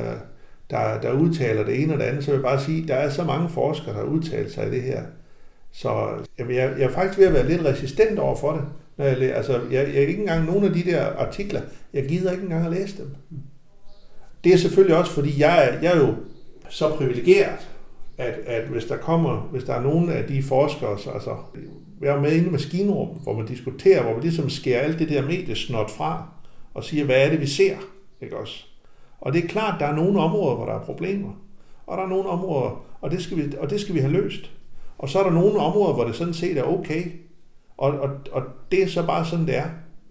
der udtaler det ene og det andet, så vil jeg bare sige, at der er så mange forskere, der udtaler sig i det her. Så jeg er faktisk ved at være lidt resistent over for det. Når jeg ikke engang nogen af de der artikler, jeg gider ikke engang at læse dem. Det er selvfølgelig også, fordi jeg er jo så privilegeret, at hvis der er nogen af de forskere, altså jeg er med inde i maskinrummet, hvor man diskuterer, hvor man ligesom skærer alt det der mediesnot fra, og siger, hvad er det, vi ser? Ikke også? Og det er klart, at der er nogle områder, hvor der er problemer. Og der er nogle områder, og det skal vi have løst. Og så er der nogle områder, hvor det sådan set er okay. Og det er så bare sådan, det er.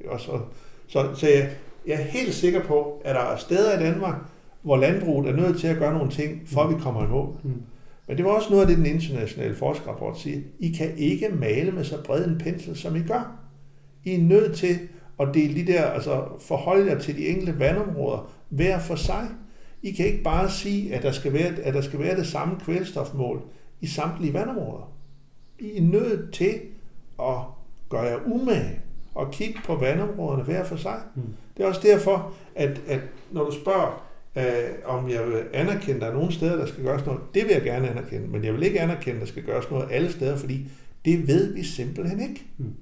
Så jeg er helt sikker på, at der er steder i Danmark, hvor landbruget er nødt til at gøre nogle ting, for at vi kommer i mål. Men det var også noget af det, den internationale forskerrapport siger. I kan ikke male med så bred en pensel, som I gør. I er nødt til at dele de der, altså forholde jer til de enkelte vandområder hver for sig. I kan ikke bare sige, at der skal være det samme kvælstofmål i samtlige vandområder. I er nødt til at gøre jer umage og kigge på vandområderne hver for sig. Det er også derfor, at når du spørger, om jeg vil anerkende, at der er nogle steder, der skal gøres noget, det vil jeg gerne anerkende, men jeg vil ikke anerkende, at der skal gøres noget alle steder, fordi det ved vi simpelthen ikke.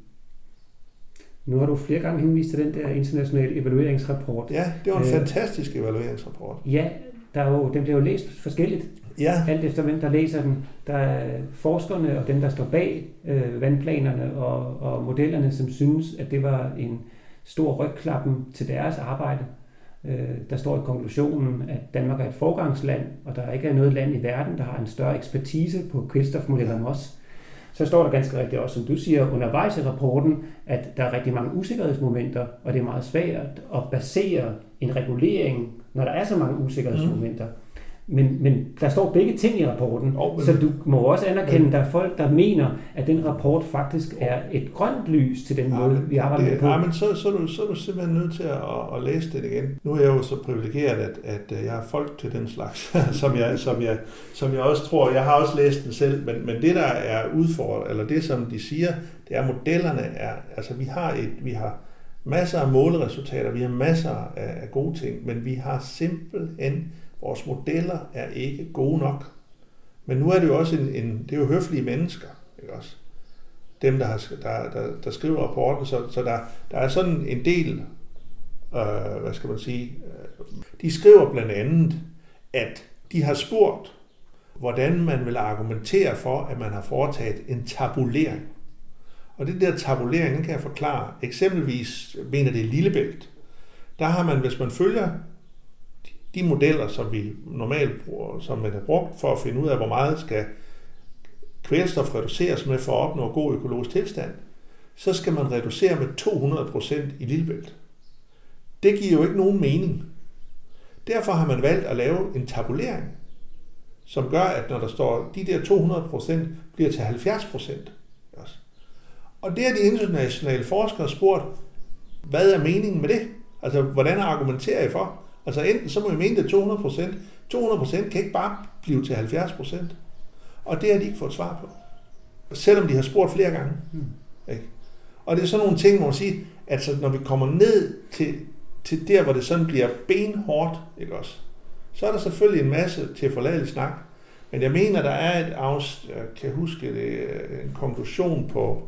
Nu har du flere gange henvist til den der internationale evalueringsrapport. Ja, det var en fantastisk evalueringsrapport. Ja, den bliver jo læst forskelligt. Ja. Alt efter hvem der læser den. Der er forskerne og dem, der står bag vandplanerne og modellerne, som synes, at det var en stor rygklappen til deres arbejde. Der står i konklusionen, at Danmark er et forgangsland, og der ikke er noget land i verden, der har en større ekspertise på kvælstofmodeller end os. Så står der ganske rigtigt også, som du siger, undervejs i rapporten, at der er rigtig mange usikkerhedsmomenter, og det er meget svært at basere en regulering, når der er så mange usikkerhedsmomenter. Men der står begge ting i rapporten, så du må også anerkende, at der er folk, der mener, at den rapport faktisk er et grønt lys til den måde, vi arbejder med på. Ja, men så er du simpelthen nødt til at læse det igen. Nu er jeg jo så privilegeret, at jeg har folk til den slags, som jeg også tror, jeg har også læst den selv, men det der er udfordret, eller det som de siger, det er modellerne er, altså vi har masser af måleresultater, vi har masser af gode ting, men vi har simpelthen vores modeller er ikke gode nok. Men nu er det jo også det er jo høflige mennesker, ikke også? Dem, der skriver rapporten, så der er sådan en del, hvad skal man sige, de skriver blandt andet, at de har spurgt, hvordan man vil argumentere for, at man har foretaget en tabulering. Og det der tabulering, den kan jeg forklare. Eksempelvis mener det Lillebælt. Der har man, hvis man følger de modeller, som vi normalt bruger, som man har brugt for at finde ud af, hvor meget skal kvælstof reduceres med for at opnå god økologisk tilstand, så skal man reducere med 200% i Lillebælt. Det giver jo ikke nogen mening. Derfor har man valgt at lave en tabulering, som gør, at når der står, de der 200% bliver til 70%. Og det har de internationale forskere spurgt, hvad er meningen med det? Altså, hvordan argumenterer I for? Altså enten så må I mene det 200%. 200% kan ikke bare blive til 70%. Og det har de ikke fået svar på. Selvom de har spurgt flere gange. Ikke? Og det er sådan nogle ting, hvor man siger, at når vi kommer ned til der, hvor det sådan bliver benhårdt, ikke også? Så er der selvfølgelig en masse til forladelig snak. Men jeg mener, der er jeg kan huske det, en konklusion på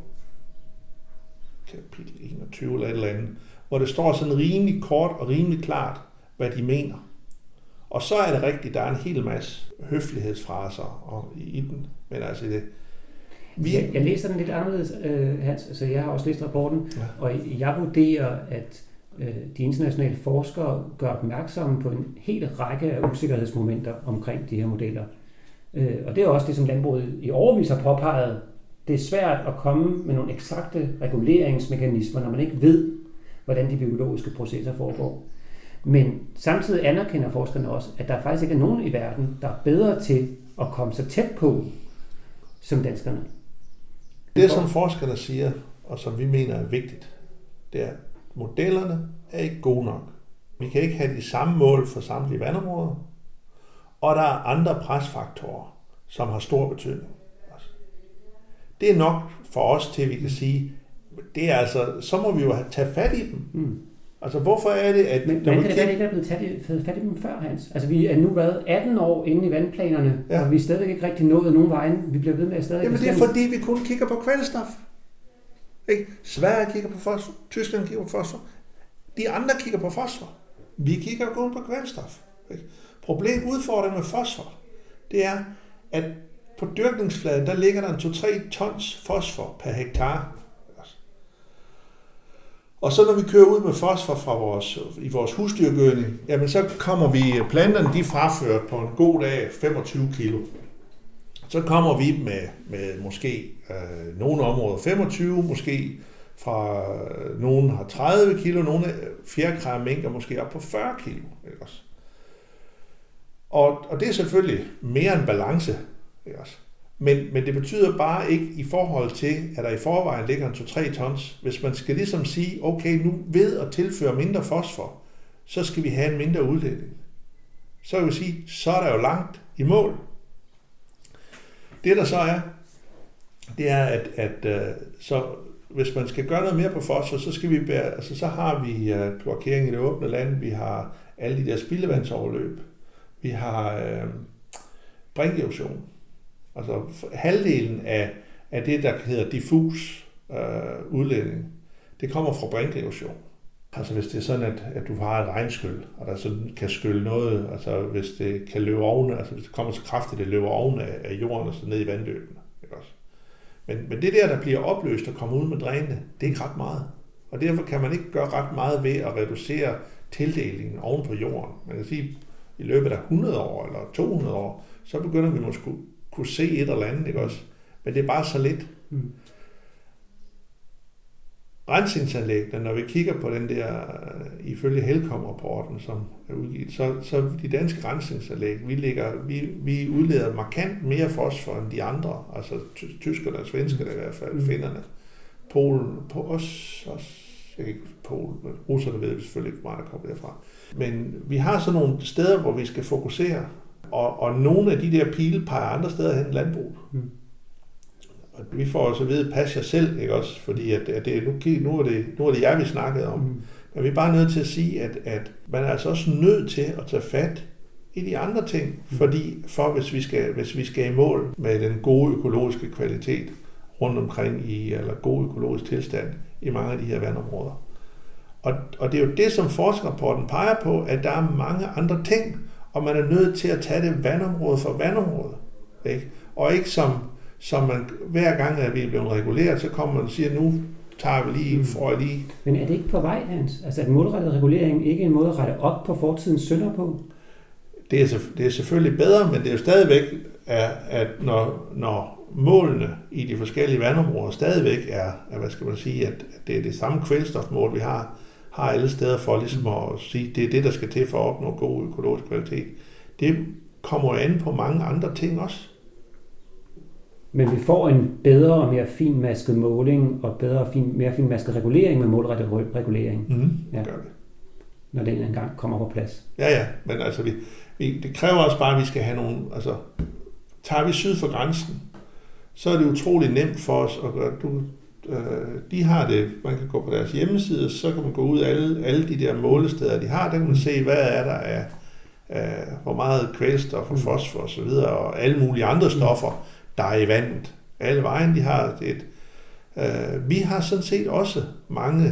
kapitel 21 eller et eller andet, hvor det står sådan rimelig kort og rimelig klart, hvad de mener. Og så er det rigtigt, der er en hel masse høflighedsfraser i den. Men altså det... Jeg læser den lidt anderledes, Hans. Altså, jeg har også læst rapporten, og jeg vurderer, at de internationale forskere gør opmærksomme på en hel række af usikkerhedsmomenter omkring de her modeller. Og det er også det, som landbruget i årevis har påpeget. Det er svært at komme med nogle eksakte reguleringsmekanismer, når man ikke ved, hvordan de biologiske processer foregår. Men samtidig anerkender forskerne også, at der faktisk ikke er nogen i verden, der er bedre til at komme så tæt på som danskerne. Det, som forskerne siger, og som vi mener er vigtigt, det er, at modellerne er ikke gode nok. Vi kan ikke have de samme mål for samtlige vandområder, og der er andre presfaktorer, som har stor betydning. Det er nok for os til, at vi kan sige, det er altså, så må vi jo tage fat i dem. Altså, hvorfor er det, at... Men hvordan kan det være, ikke er blevet taget fat i dem før, Hans? Altså, vi er nu været 18 år inde i vandplanerne, og vi er stadig ikke rigtig nået nogen vejen. Vi bliver ved med at stadig... Jamen, det er fordi, vi kun kigger på kvælstof. Ikke? Sverige kigger på fosfor, Tyskland kigger på fosfor, de andre kigger på fosfor. Vi kigger kun på kvælstof. Ikke? Udfordringen med fosfor, det er, at på dyrkningsfladen, der ligger der 2-3 tons fosfor per hektar. Og så når vi kører ud med fosfor i vores husdyrgødning, jamen så kommer vi, planterne de fraført på en god dag 25 kilo. Så kommer vi med måske nogle områder 25, måske fra nogen har 30 kilo, nogle fjerkræmængder måske op på 40 kilo. Ikke også? Og det er selvfølgelig mere en balance. Ikke også? Men det betyder bare ikke i forhold til, at der i forvejen ligger en 2-3 tons. Hvis man skal ligesom sige, okay, nu ved at tilføre mindre fosfor, så skal vi have en mindre udledning. Så vil vi sige, så er der jo langt i mål. Det der så er, det er, at så hvis man skal gøre noget mere på fosfor, så skal vi så har vi kloakering i det åbne land, vi har alle de der spildevandsoverløb, vi har brinkerosion. Altså halvdelen af det, der hedder diffus udledning, det kommer fra brinkerosion. Altså hvis det er sådan, at du har et regnskyl, og der sådan kan skylle noget, altså hvis det kan løbe oven, altså hvis det kommer så kraftigt, det løber oven af jorden og så ned i vandløbene. Ikke også? Men det der bliver opløst og kommer ud med drænene, det er ikke ret meget. Og derfor kan man ikke gøre ret meget ved at reducere tildelingen oven på jorden. Man kan sige, i løbet af 100 år eller 200 år, så begynder vi måske kunne se et eller andet, ikke også? Men det er bare så lidt. Rensningsanlæggene, når vi kigger på den der, ifølge Helcom-rapporten, som er udgivet, så de danske rensningsanlæg, vi udleder markant mere fosfor end de andre, altså tyskerne og svenskerne i hvert fald, finnerne. Polen, på os, ikke Polen, men russerne ved vi selvfølgelig ikke meget, der kommer derfra. Men vi har sådan nogle steder, hvor vi skal fokusere, og nogle af de der pile peger andre steder hen i landbruget. Og vi får også at vide, pas jer selv, ikke også? Fordi at nu er det jer, vi snakkede om. Men vi er bare nødt til at sige, at man er altså også nødt til at tage fat i de andre ting, hvis vi skal i mål med den gode økologiske kvalitet rundt omkring eller god økologisk tilstand i mange af de her vandområder. Og det er jo det, som forskerrapporten peger på, at der er mange andre ting, og man er nødt til at tage det vandområde for vandområde. Ikke? Og ikke som man hver gang, at vi er blevet reguleret, så kommer man og siger, nu tager vi lige, får lige... Men er det ikke på vej, Hans? Altså, er målrettet regulering ikke en måde at rette op på fortidens synder på? Det er selvfølgelig bedre, men det er jo stadigvæk, at når målene i de forskellige vandområder stadigvæk er, hvad skal man sige, at det er det samme kvælstofmål, vi har alle steder for ligesom at sige, det er det, der skal til for at opnå god økologisk kvalitet. Det kommer an på mange andre ting også. Men vi får en bedre og mere finmasket måling og mere finmasket regulering med målrettet regulering. Ja. Gør vi. Når det engang kommer på plads. Ja, men altså det kræver også bare, at vi skal have nogle, altså tager vi syd for grænsen, så er det utroligt nemt for os at gøre, de har det, man kan gå på deres hjemmeside, så kan man gå ud af alle de der målesteder, de har, der kan man se, hvad er der af hvor meget kvælstof og fosfor og så videre, og alle mulige andre stoffer, der er i vandet. Alle vejen, de har et. Vi har sådan set også mange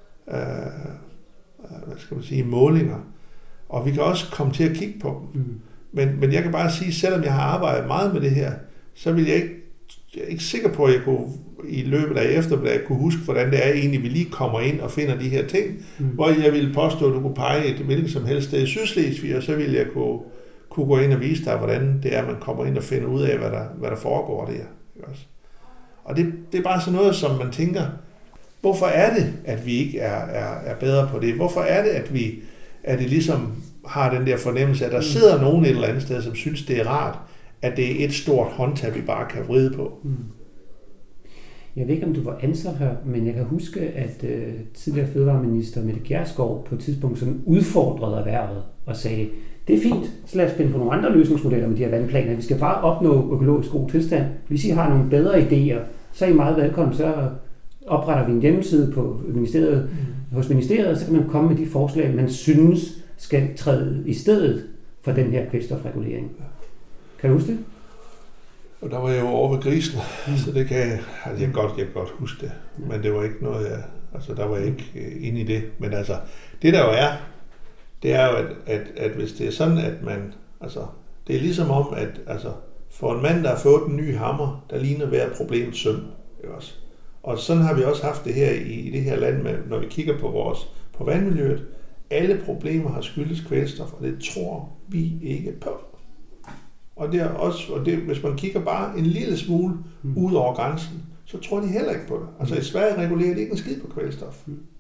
målinger, og vi kan også komme til at kigge på dem. Men jeg kan bare sige, selvom jeg har arbejdet meget med det her, så vil jeg er ikke sikker på, at jeg kunne i løbet af eftermiddagen kunne huske, hvordan det er egentlig, vi lige kommer ind og finder de her ting, hvor jeg ville påstå, at du kunne pege et hvilket som helst sted i Sydslesvig, og så ville jeg kunne gå ind og vise dig, hvordan det er, man kommer ind og finder ud af, hvad der foregår der. Og det er bare sådan noget, som man tænker, hvorfor er det, at vi ikke er bedre på det? Hvorfor er det, at det ligesom har den der fornemmelse, at der sidder nogen et eller andet sted, som synes, det er rart, at det er et stort håndtag, vi bare kan vride på? Jeg ved ikke, om du var ansat her, men jeg kan huske, at tidligere fødevareminister Mette Gjerskov på et tidspunkt sådan udfordrede erhvervet og sagde, det er fint, så lad os finde på nogle andre løsningsmodeller med de her vandplaner. Vi skal bare opnå økologisk god tilstand. Hvis I har nogle bedre idéer, så er I meget velkommen, så opretter vi en hjemmeside på ministeriet, hos ministeriet, så kan man komme med de forslag, man synes skal træde i stedet for den her kvælstofregulering. Kan du huske det? Og der var jeg jo over ved grisen, så det kan jeg kan godt huske det. Men det var ikke noget, der var jeg ikke inde i det. Men altså, det der jo er, det er jo, at hvis det er sådan, at man, det er ligesom om, at for en mand, der har fået en ny hammer, der ligner hver problemets søm. Også. Og sådan har vi også haft det her i det her land, når vi kigger på vandmiljøet. Alle problemer har skyldes kvælstof, og det tror vi ikke på. Og det er også, hvis man kigger bare en lille smule ud over grænsen, så tror de heller ikke på det. Altså i Sverige regulerer de ikke en skid på kvælstof.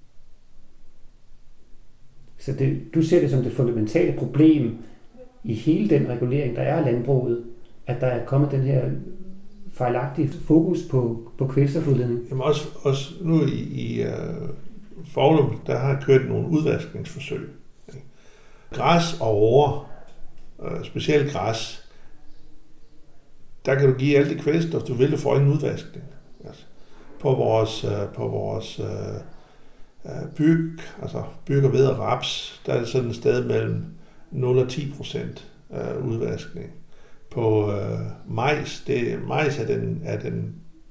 Så du ser det som det fundamentale problem i hele den regulering, der er af landbruget, at der er kommet den her fejlagtige fokus på kvælstofudledning? Jamen også nu i Foulum, der har kørt nogle udvaskningsforsøg. Græs og årer, specielt græs, der kan du give alt det kvælstof, du vil, du får ingen udvaskning. På vores byg og ved og raps, der er det sådan et sted mellem 0 og 10% udvaskning. På majs, majs er den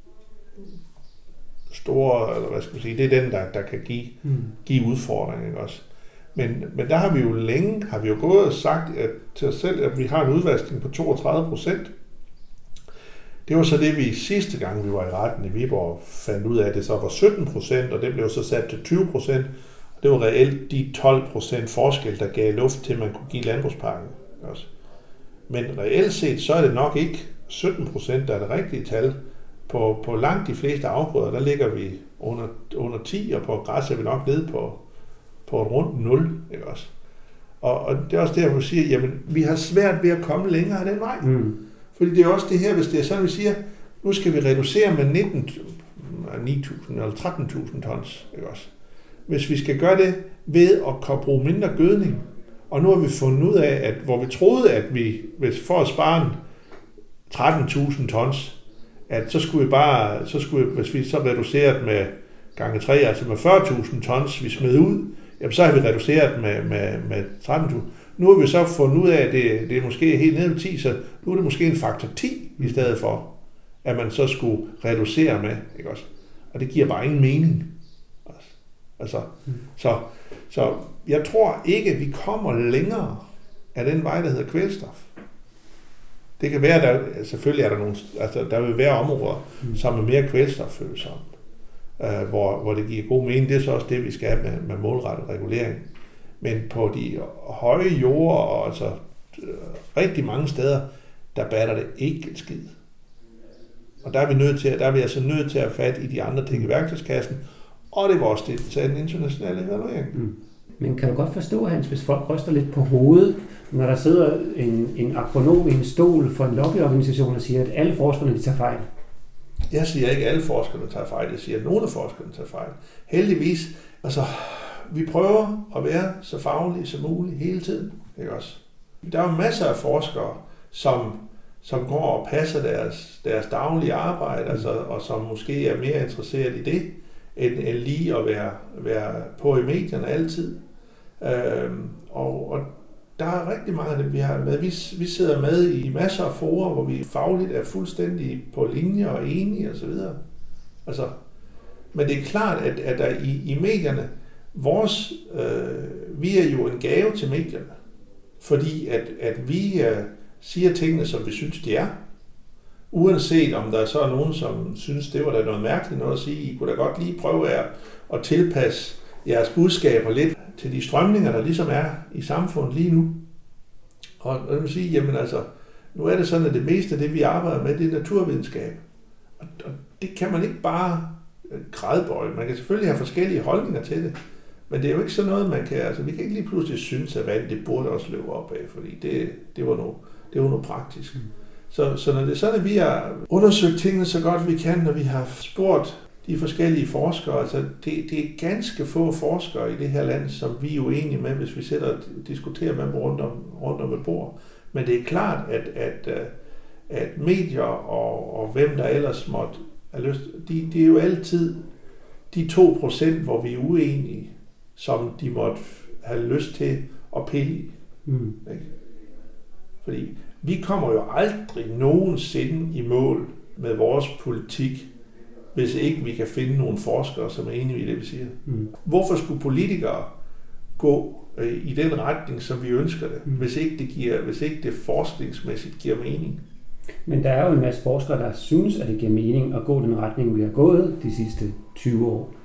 store, eller hvad skal man sige, det er den, der kan give udfordringer, ikke også? Men der har vi jo gået og sagt til os selv, at vi har en udvaskning på 32%. Det var så det, vi sidste gang, vi var i retten i Viborg, fandt ud af, at det så var 17%, og det blev så sat til 20%. Og det var reelt de 12% forskel, der gav luft til, at man kunne give landbrugspakken også. Men reelt set, så er det nok ikke 17%, der er det rigtige tal. På langt de fleste afgrøder, der ligger vi under 10, og på græs er vi nok nede på et rundt 0. Ikke også? Og det er også der, hvor vi siger, jamen, vi har svært ved at komme længere af den vej. Fordi det er også det her, hvis det er sådan, vi siger, nu skal vi reducere med 9.000 eller 13.000 tons. Ikke også? Hvis vi skal gøre det ved at bruge mindre gødning, og nu har vi fundet ud af, at hvor vi troede, at vi, for at spare 13.000 tons, at så skulle hvis vi så reduceret med gange 3, altså med 40.000 tons, vi smed ud, jamen så har vi reduceret med 13.000. Nu har vi så fundet ud af, at det er måske helt nede ved 10, så nu er det måske en faktor 10 i stedet for, at man så skulle reducere med, ikke også? Og det giver bare ingen mening. Så jeg tror ikke, at vi kommer længere af den vej, der hedder kvælstof. Det kan være, at selvfølgelig er der nogle, der vil være områder, som er mere kvælstoffølsomme, hvor det giver god mening. Det er så også det, vi skal have med målrettet regulering. Men på de høje jorder, og rigtig mange steder, der batter det ikke et skid. Og der er vi altså nødt til at have fat i de andre ting i værktøjskassen, og det var også det til den internationale evaluering. Men kan du godt forstå, Hans, hvis folk ryster lidt på hovedet, når der sidder en agronom i en stol for en lobbyorganisation og siger, at alle forskerne tager fejl? Jeg siger ikke, at alle forskerne tager fejl. Jeg siger, at nogle af forskerne tager fejl. Heldigvis, vi prøver at være så faglige som muligt hele tiden. Ikke også? Der er masser af forskere, som går og passer deres daglige arbejde, og som måske er mere interesseret i det, end lige at være på i medierne altid. Og der er rigtig mange af dem, vi har med. Vi sidder med i masser af forer, hvor vi fagligt er fuldstændig på linje og enige osv. Men det er klart, at der i medierne, vi er jo en gave til medierne, fordi at vi siger tingene, som vi synes, de er, uanset om der så er nogen, som synes, det var da noget mærkeligt noget at sige, I kunne da godt lige prøve at tilpasse jeres budskaber lidt til de strømninger, der ligesom er i samfundet lige nu. Og jeg vil sige, jamen altså, nu er det sådan, at det meste af det, vi arbejder med, det er naturvidenskab. Og det kan man ikke bare gradbøje. Man kan selvfølgelig have forskellige holdninger til det, men det er jo ikke sådan noget, man kan, altså vi kan ikke lige pludselig synes, at vand, det burde også løbe op af, fordi det var noget praktisk. Så når det er sådan, at vi har undersøgt tingene så godt vi kan, når vi har spurgt de forskellige forskere, altså det er ganske få forskere i det her land, som vi er uenige med, hvis vi sidder og diskuterer med dem rundt om et bord. Men det er klart, at medier og hvem der ellers måtte have lyst, de er jo altid de 2%, hvor vi er uenige, som de måtte have lyst til at pille i. Ikke? Fordi vi kommer jo aldrig nogensinde i mål med vores politik, hvis ikke vi kan finde nogle forskere, som er enige i det, vi siger. Hvorfor skulle politikere gå i den retning, som vi ønsker det, hvis ikke det forskningsmæssigt giver mening? Men der er jo en masse forskere, der synes, at det giver mening at gå den retning, vi har gået de sidste 20 år.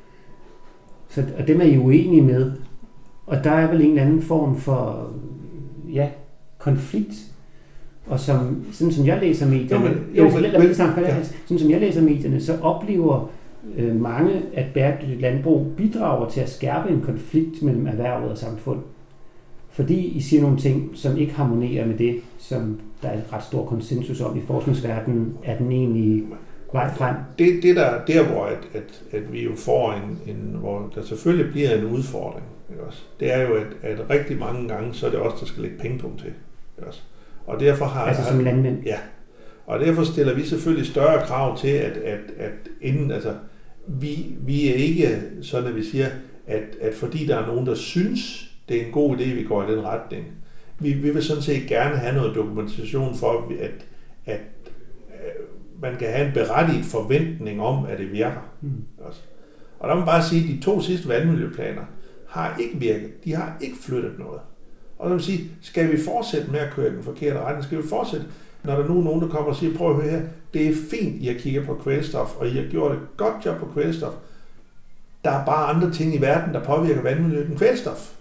Og dem er I uenige med. Og der er vel en eller anden form for konflikt. Og sådan som jeg læser medierne, sådan som jeg læser medierne, så oplever mange, at bæredygtigt landbrug bidrager til at skærpe en konflikt mellem erhvervet og samfund. Fordi I siger nogle ting, som ikke harmonerer med det, som der er et ret stor konsensus om i forskningsverdenen, er den egentlig vej frem. Det der hvor at vi jo får hvor der selvfølgelig bliver en udfordring, ikke også? Det er jo, at rigtig mange gange, så er det også der skal lægge pengepunkt til. Ikke også? Og derfor som landmænd? Ja. Og derfor stiller vi selvfølgelig større krav til, at inden, altså, vi er ikke sådan, at vi siger, at fordi der er nogen, der synes, det er en god idé, vi går i den retning. Vi vil sådan set gerne have noget dokumentation for, at man kan have en berettiget forventning om, at det virker. Også. Og der må man bare sige, at de 2 sidste vandmiljøplaner har ikke virket. De har ikke flyttet noget. Og så vil sige, skal vi fortsætte med at køre i den forkerte retning? Skal vi fortsætte, når der nu er nogen, der kommer og siger, prøv at høre her, det er fint, I har kigget på kvælstof, og I har gjort et godt job på kvælstof. Der er bare andre ting i verden, der påvirker vandmiljøet end kvælstof.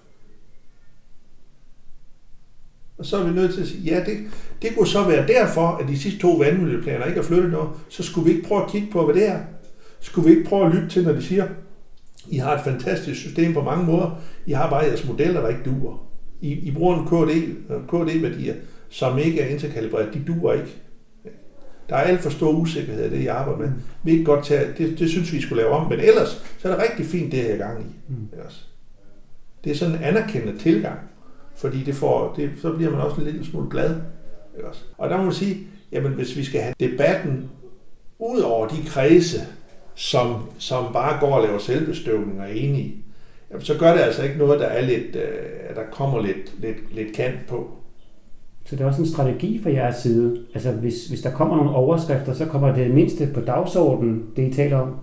Og så er vi nødt til at sige, ja, det kunne så være derfor, at de sidste 2 vandmiljøplaner ikke har flyttet noget. Så skulle vi ikke prøve at kigge på, hvad det er. Skulle vi ikke prøve at lytte til, når de siger, I har et fantastisk system på mange måder. I har bare jeres modeller, der ikke duer. I bruger en KD-værdier, som ikke er interkalibreret. De duer ikke. Der er alt for stor usikkerhed af det, I arbejder med. Vi ikke godt tage, det synes vi skulle lave om. Men ellers, så er det rigtig fint, det her i gang i. Det er sådan en anerkendende tilgang. Fordi så bliver man også en lille smule glad. Og der må man sige, jamen hvis vi skal have debatten ud over de kredse, som bare går og laver selvbestøvning og er enige, jamen, så gør det altså ikke noget, der er lidt, der kommer lidt kant på. Så det er også en strategi fra jeres side. Altså hvis der kommer nogle overskrifter, så kommer det mindste på dagsordenen, det I taler om?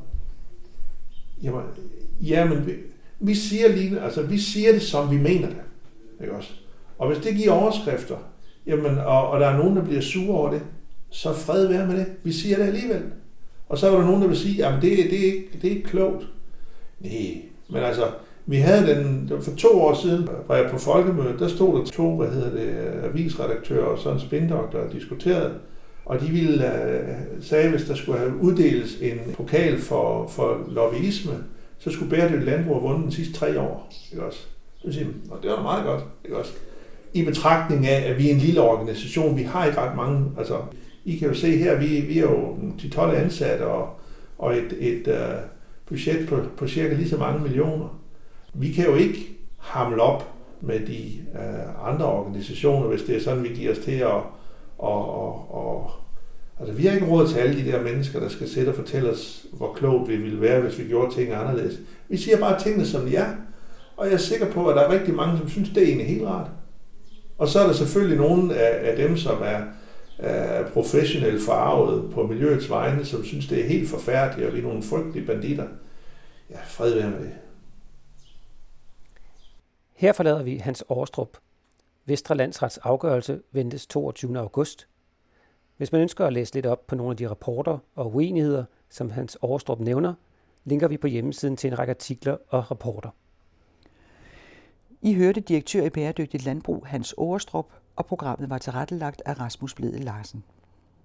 Jamen vi siger det, som vi mener det. Ikke også? Og hvis det giver overskrifter, jamen, og der er nogen, der bliver sure over det, så fred være med det. Vi siger det alligevel. Og så er der nogen, der vil sige, jamen det er ikke klogt. Nej, men altså, vi havde for 2 år siden, var jeg på folkemødet, der stod der 2, avisredaktører og så en spindoktor og diskuterede, og de sagde, hvis der skulle have uddeles en pokal for lobbyisme, så skulle bæredygtigt landbrug have vundet de sidste 3 år. Ikke også? Det var da meget godt. Ikke også? I betragtning af, at vi er en lille organisation, vi har ikke ret mange, altså, I kan jo se her, vi er jo 10-12 ansatte og et budget på cirka lige så mange millioner. Vi kan jo ikke hamle op med de andre organisationer, hvis det er sådan, vi giver os til altså, vi har ikke råd til alle de der mennesker, der skal sidde og fortælle os, hvor klogt vi ville være, hvis vi gjorde ting anderledes. Vi siger bare tingene, som de er, og jeg er sikker på, at der er rigtig mange, som synes, det er egentlig helt rart. Og så er der selvfølgelig nogle af dem, som er professionelt forarvet på miljøets vegne, som synes, det er helt forfærdeligt, og vi er nogle frygtelige banditter. Ja, fred være med det. Her forlader vi Hans Aarestrup. Vestre Landsrets afgørelse ventes 22. august. Hvis man ønsker at læse lidt op på nogle af de rapporter og uenigheder, som Hans Overstrup nævner, linker vi på hjemmesiden til en række artikler og rapporter. I hørte direktør i Bæredygtigt Landbrug Hans Overstrup, og programmet var tilrettelagt af Rasmus Bledel Larsen.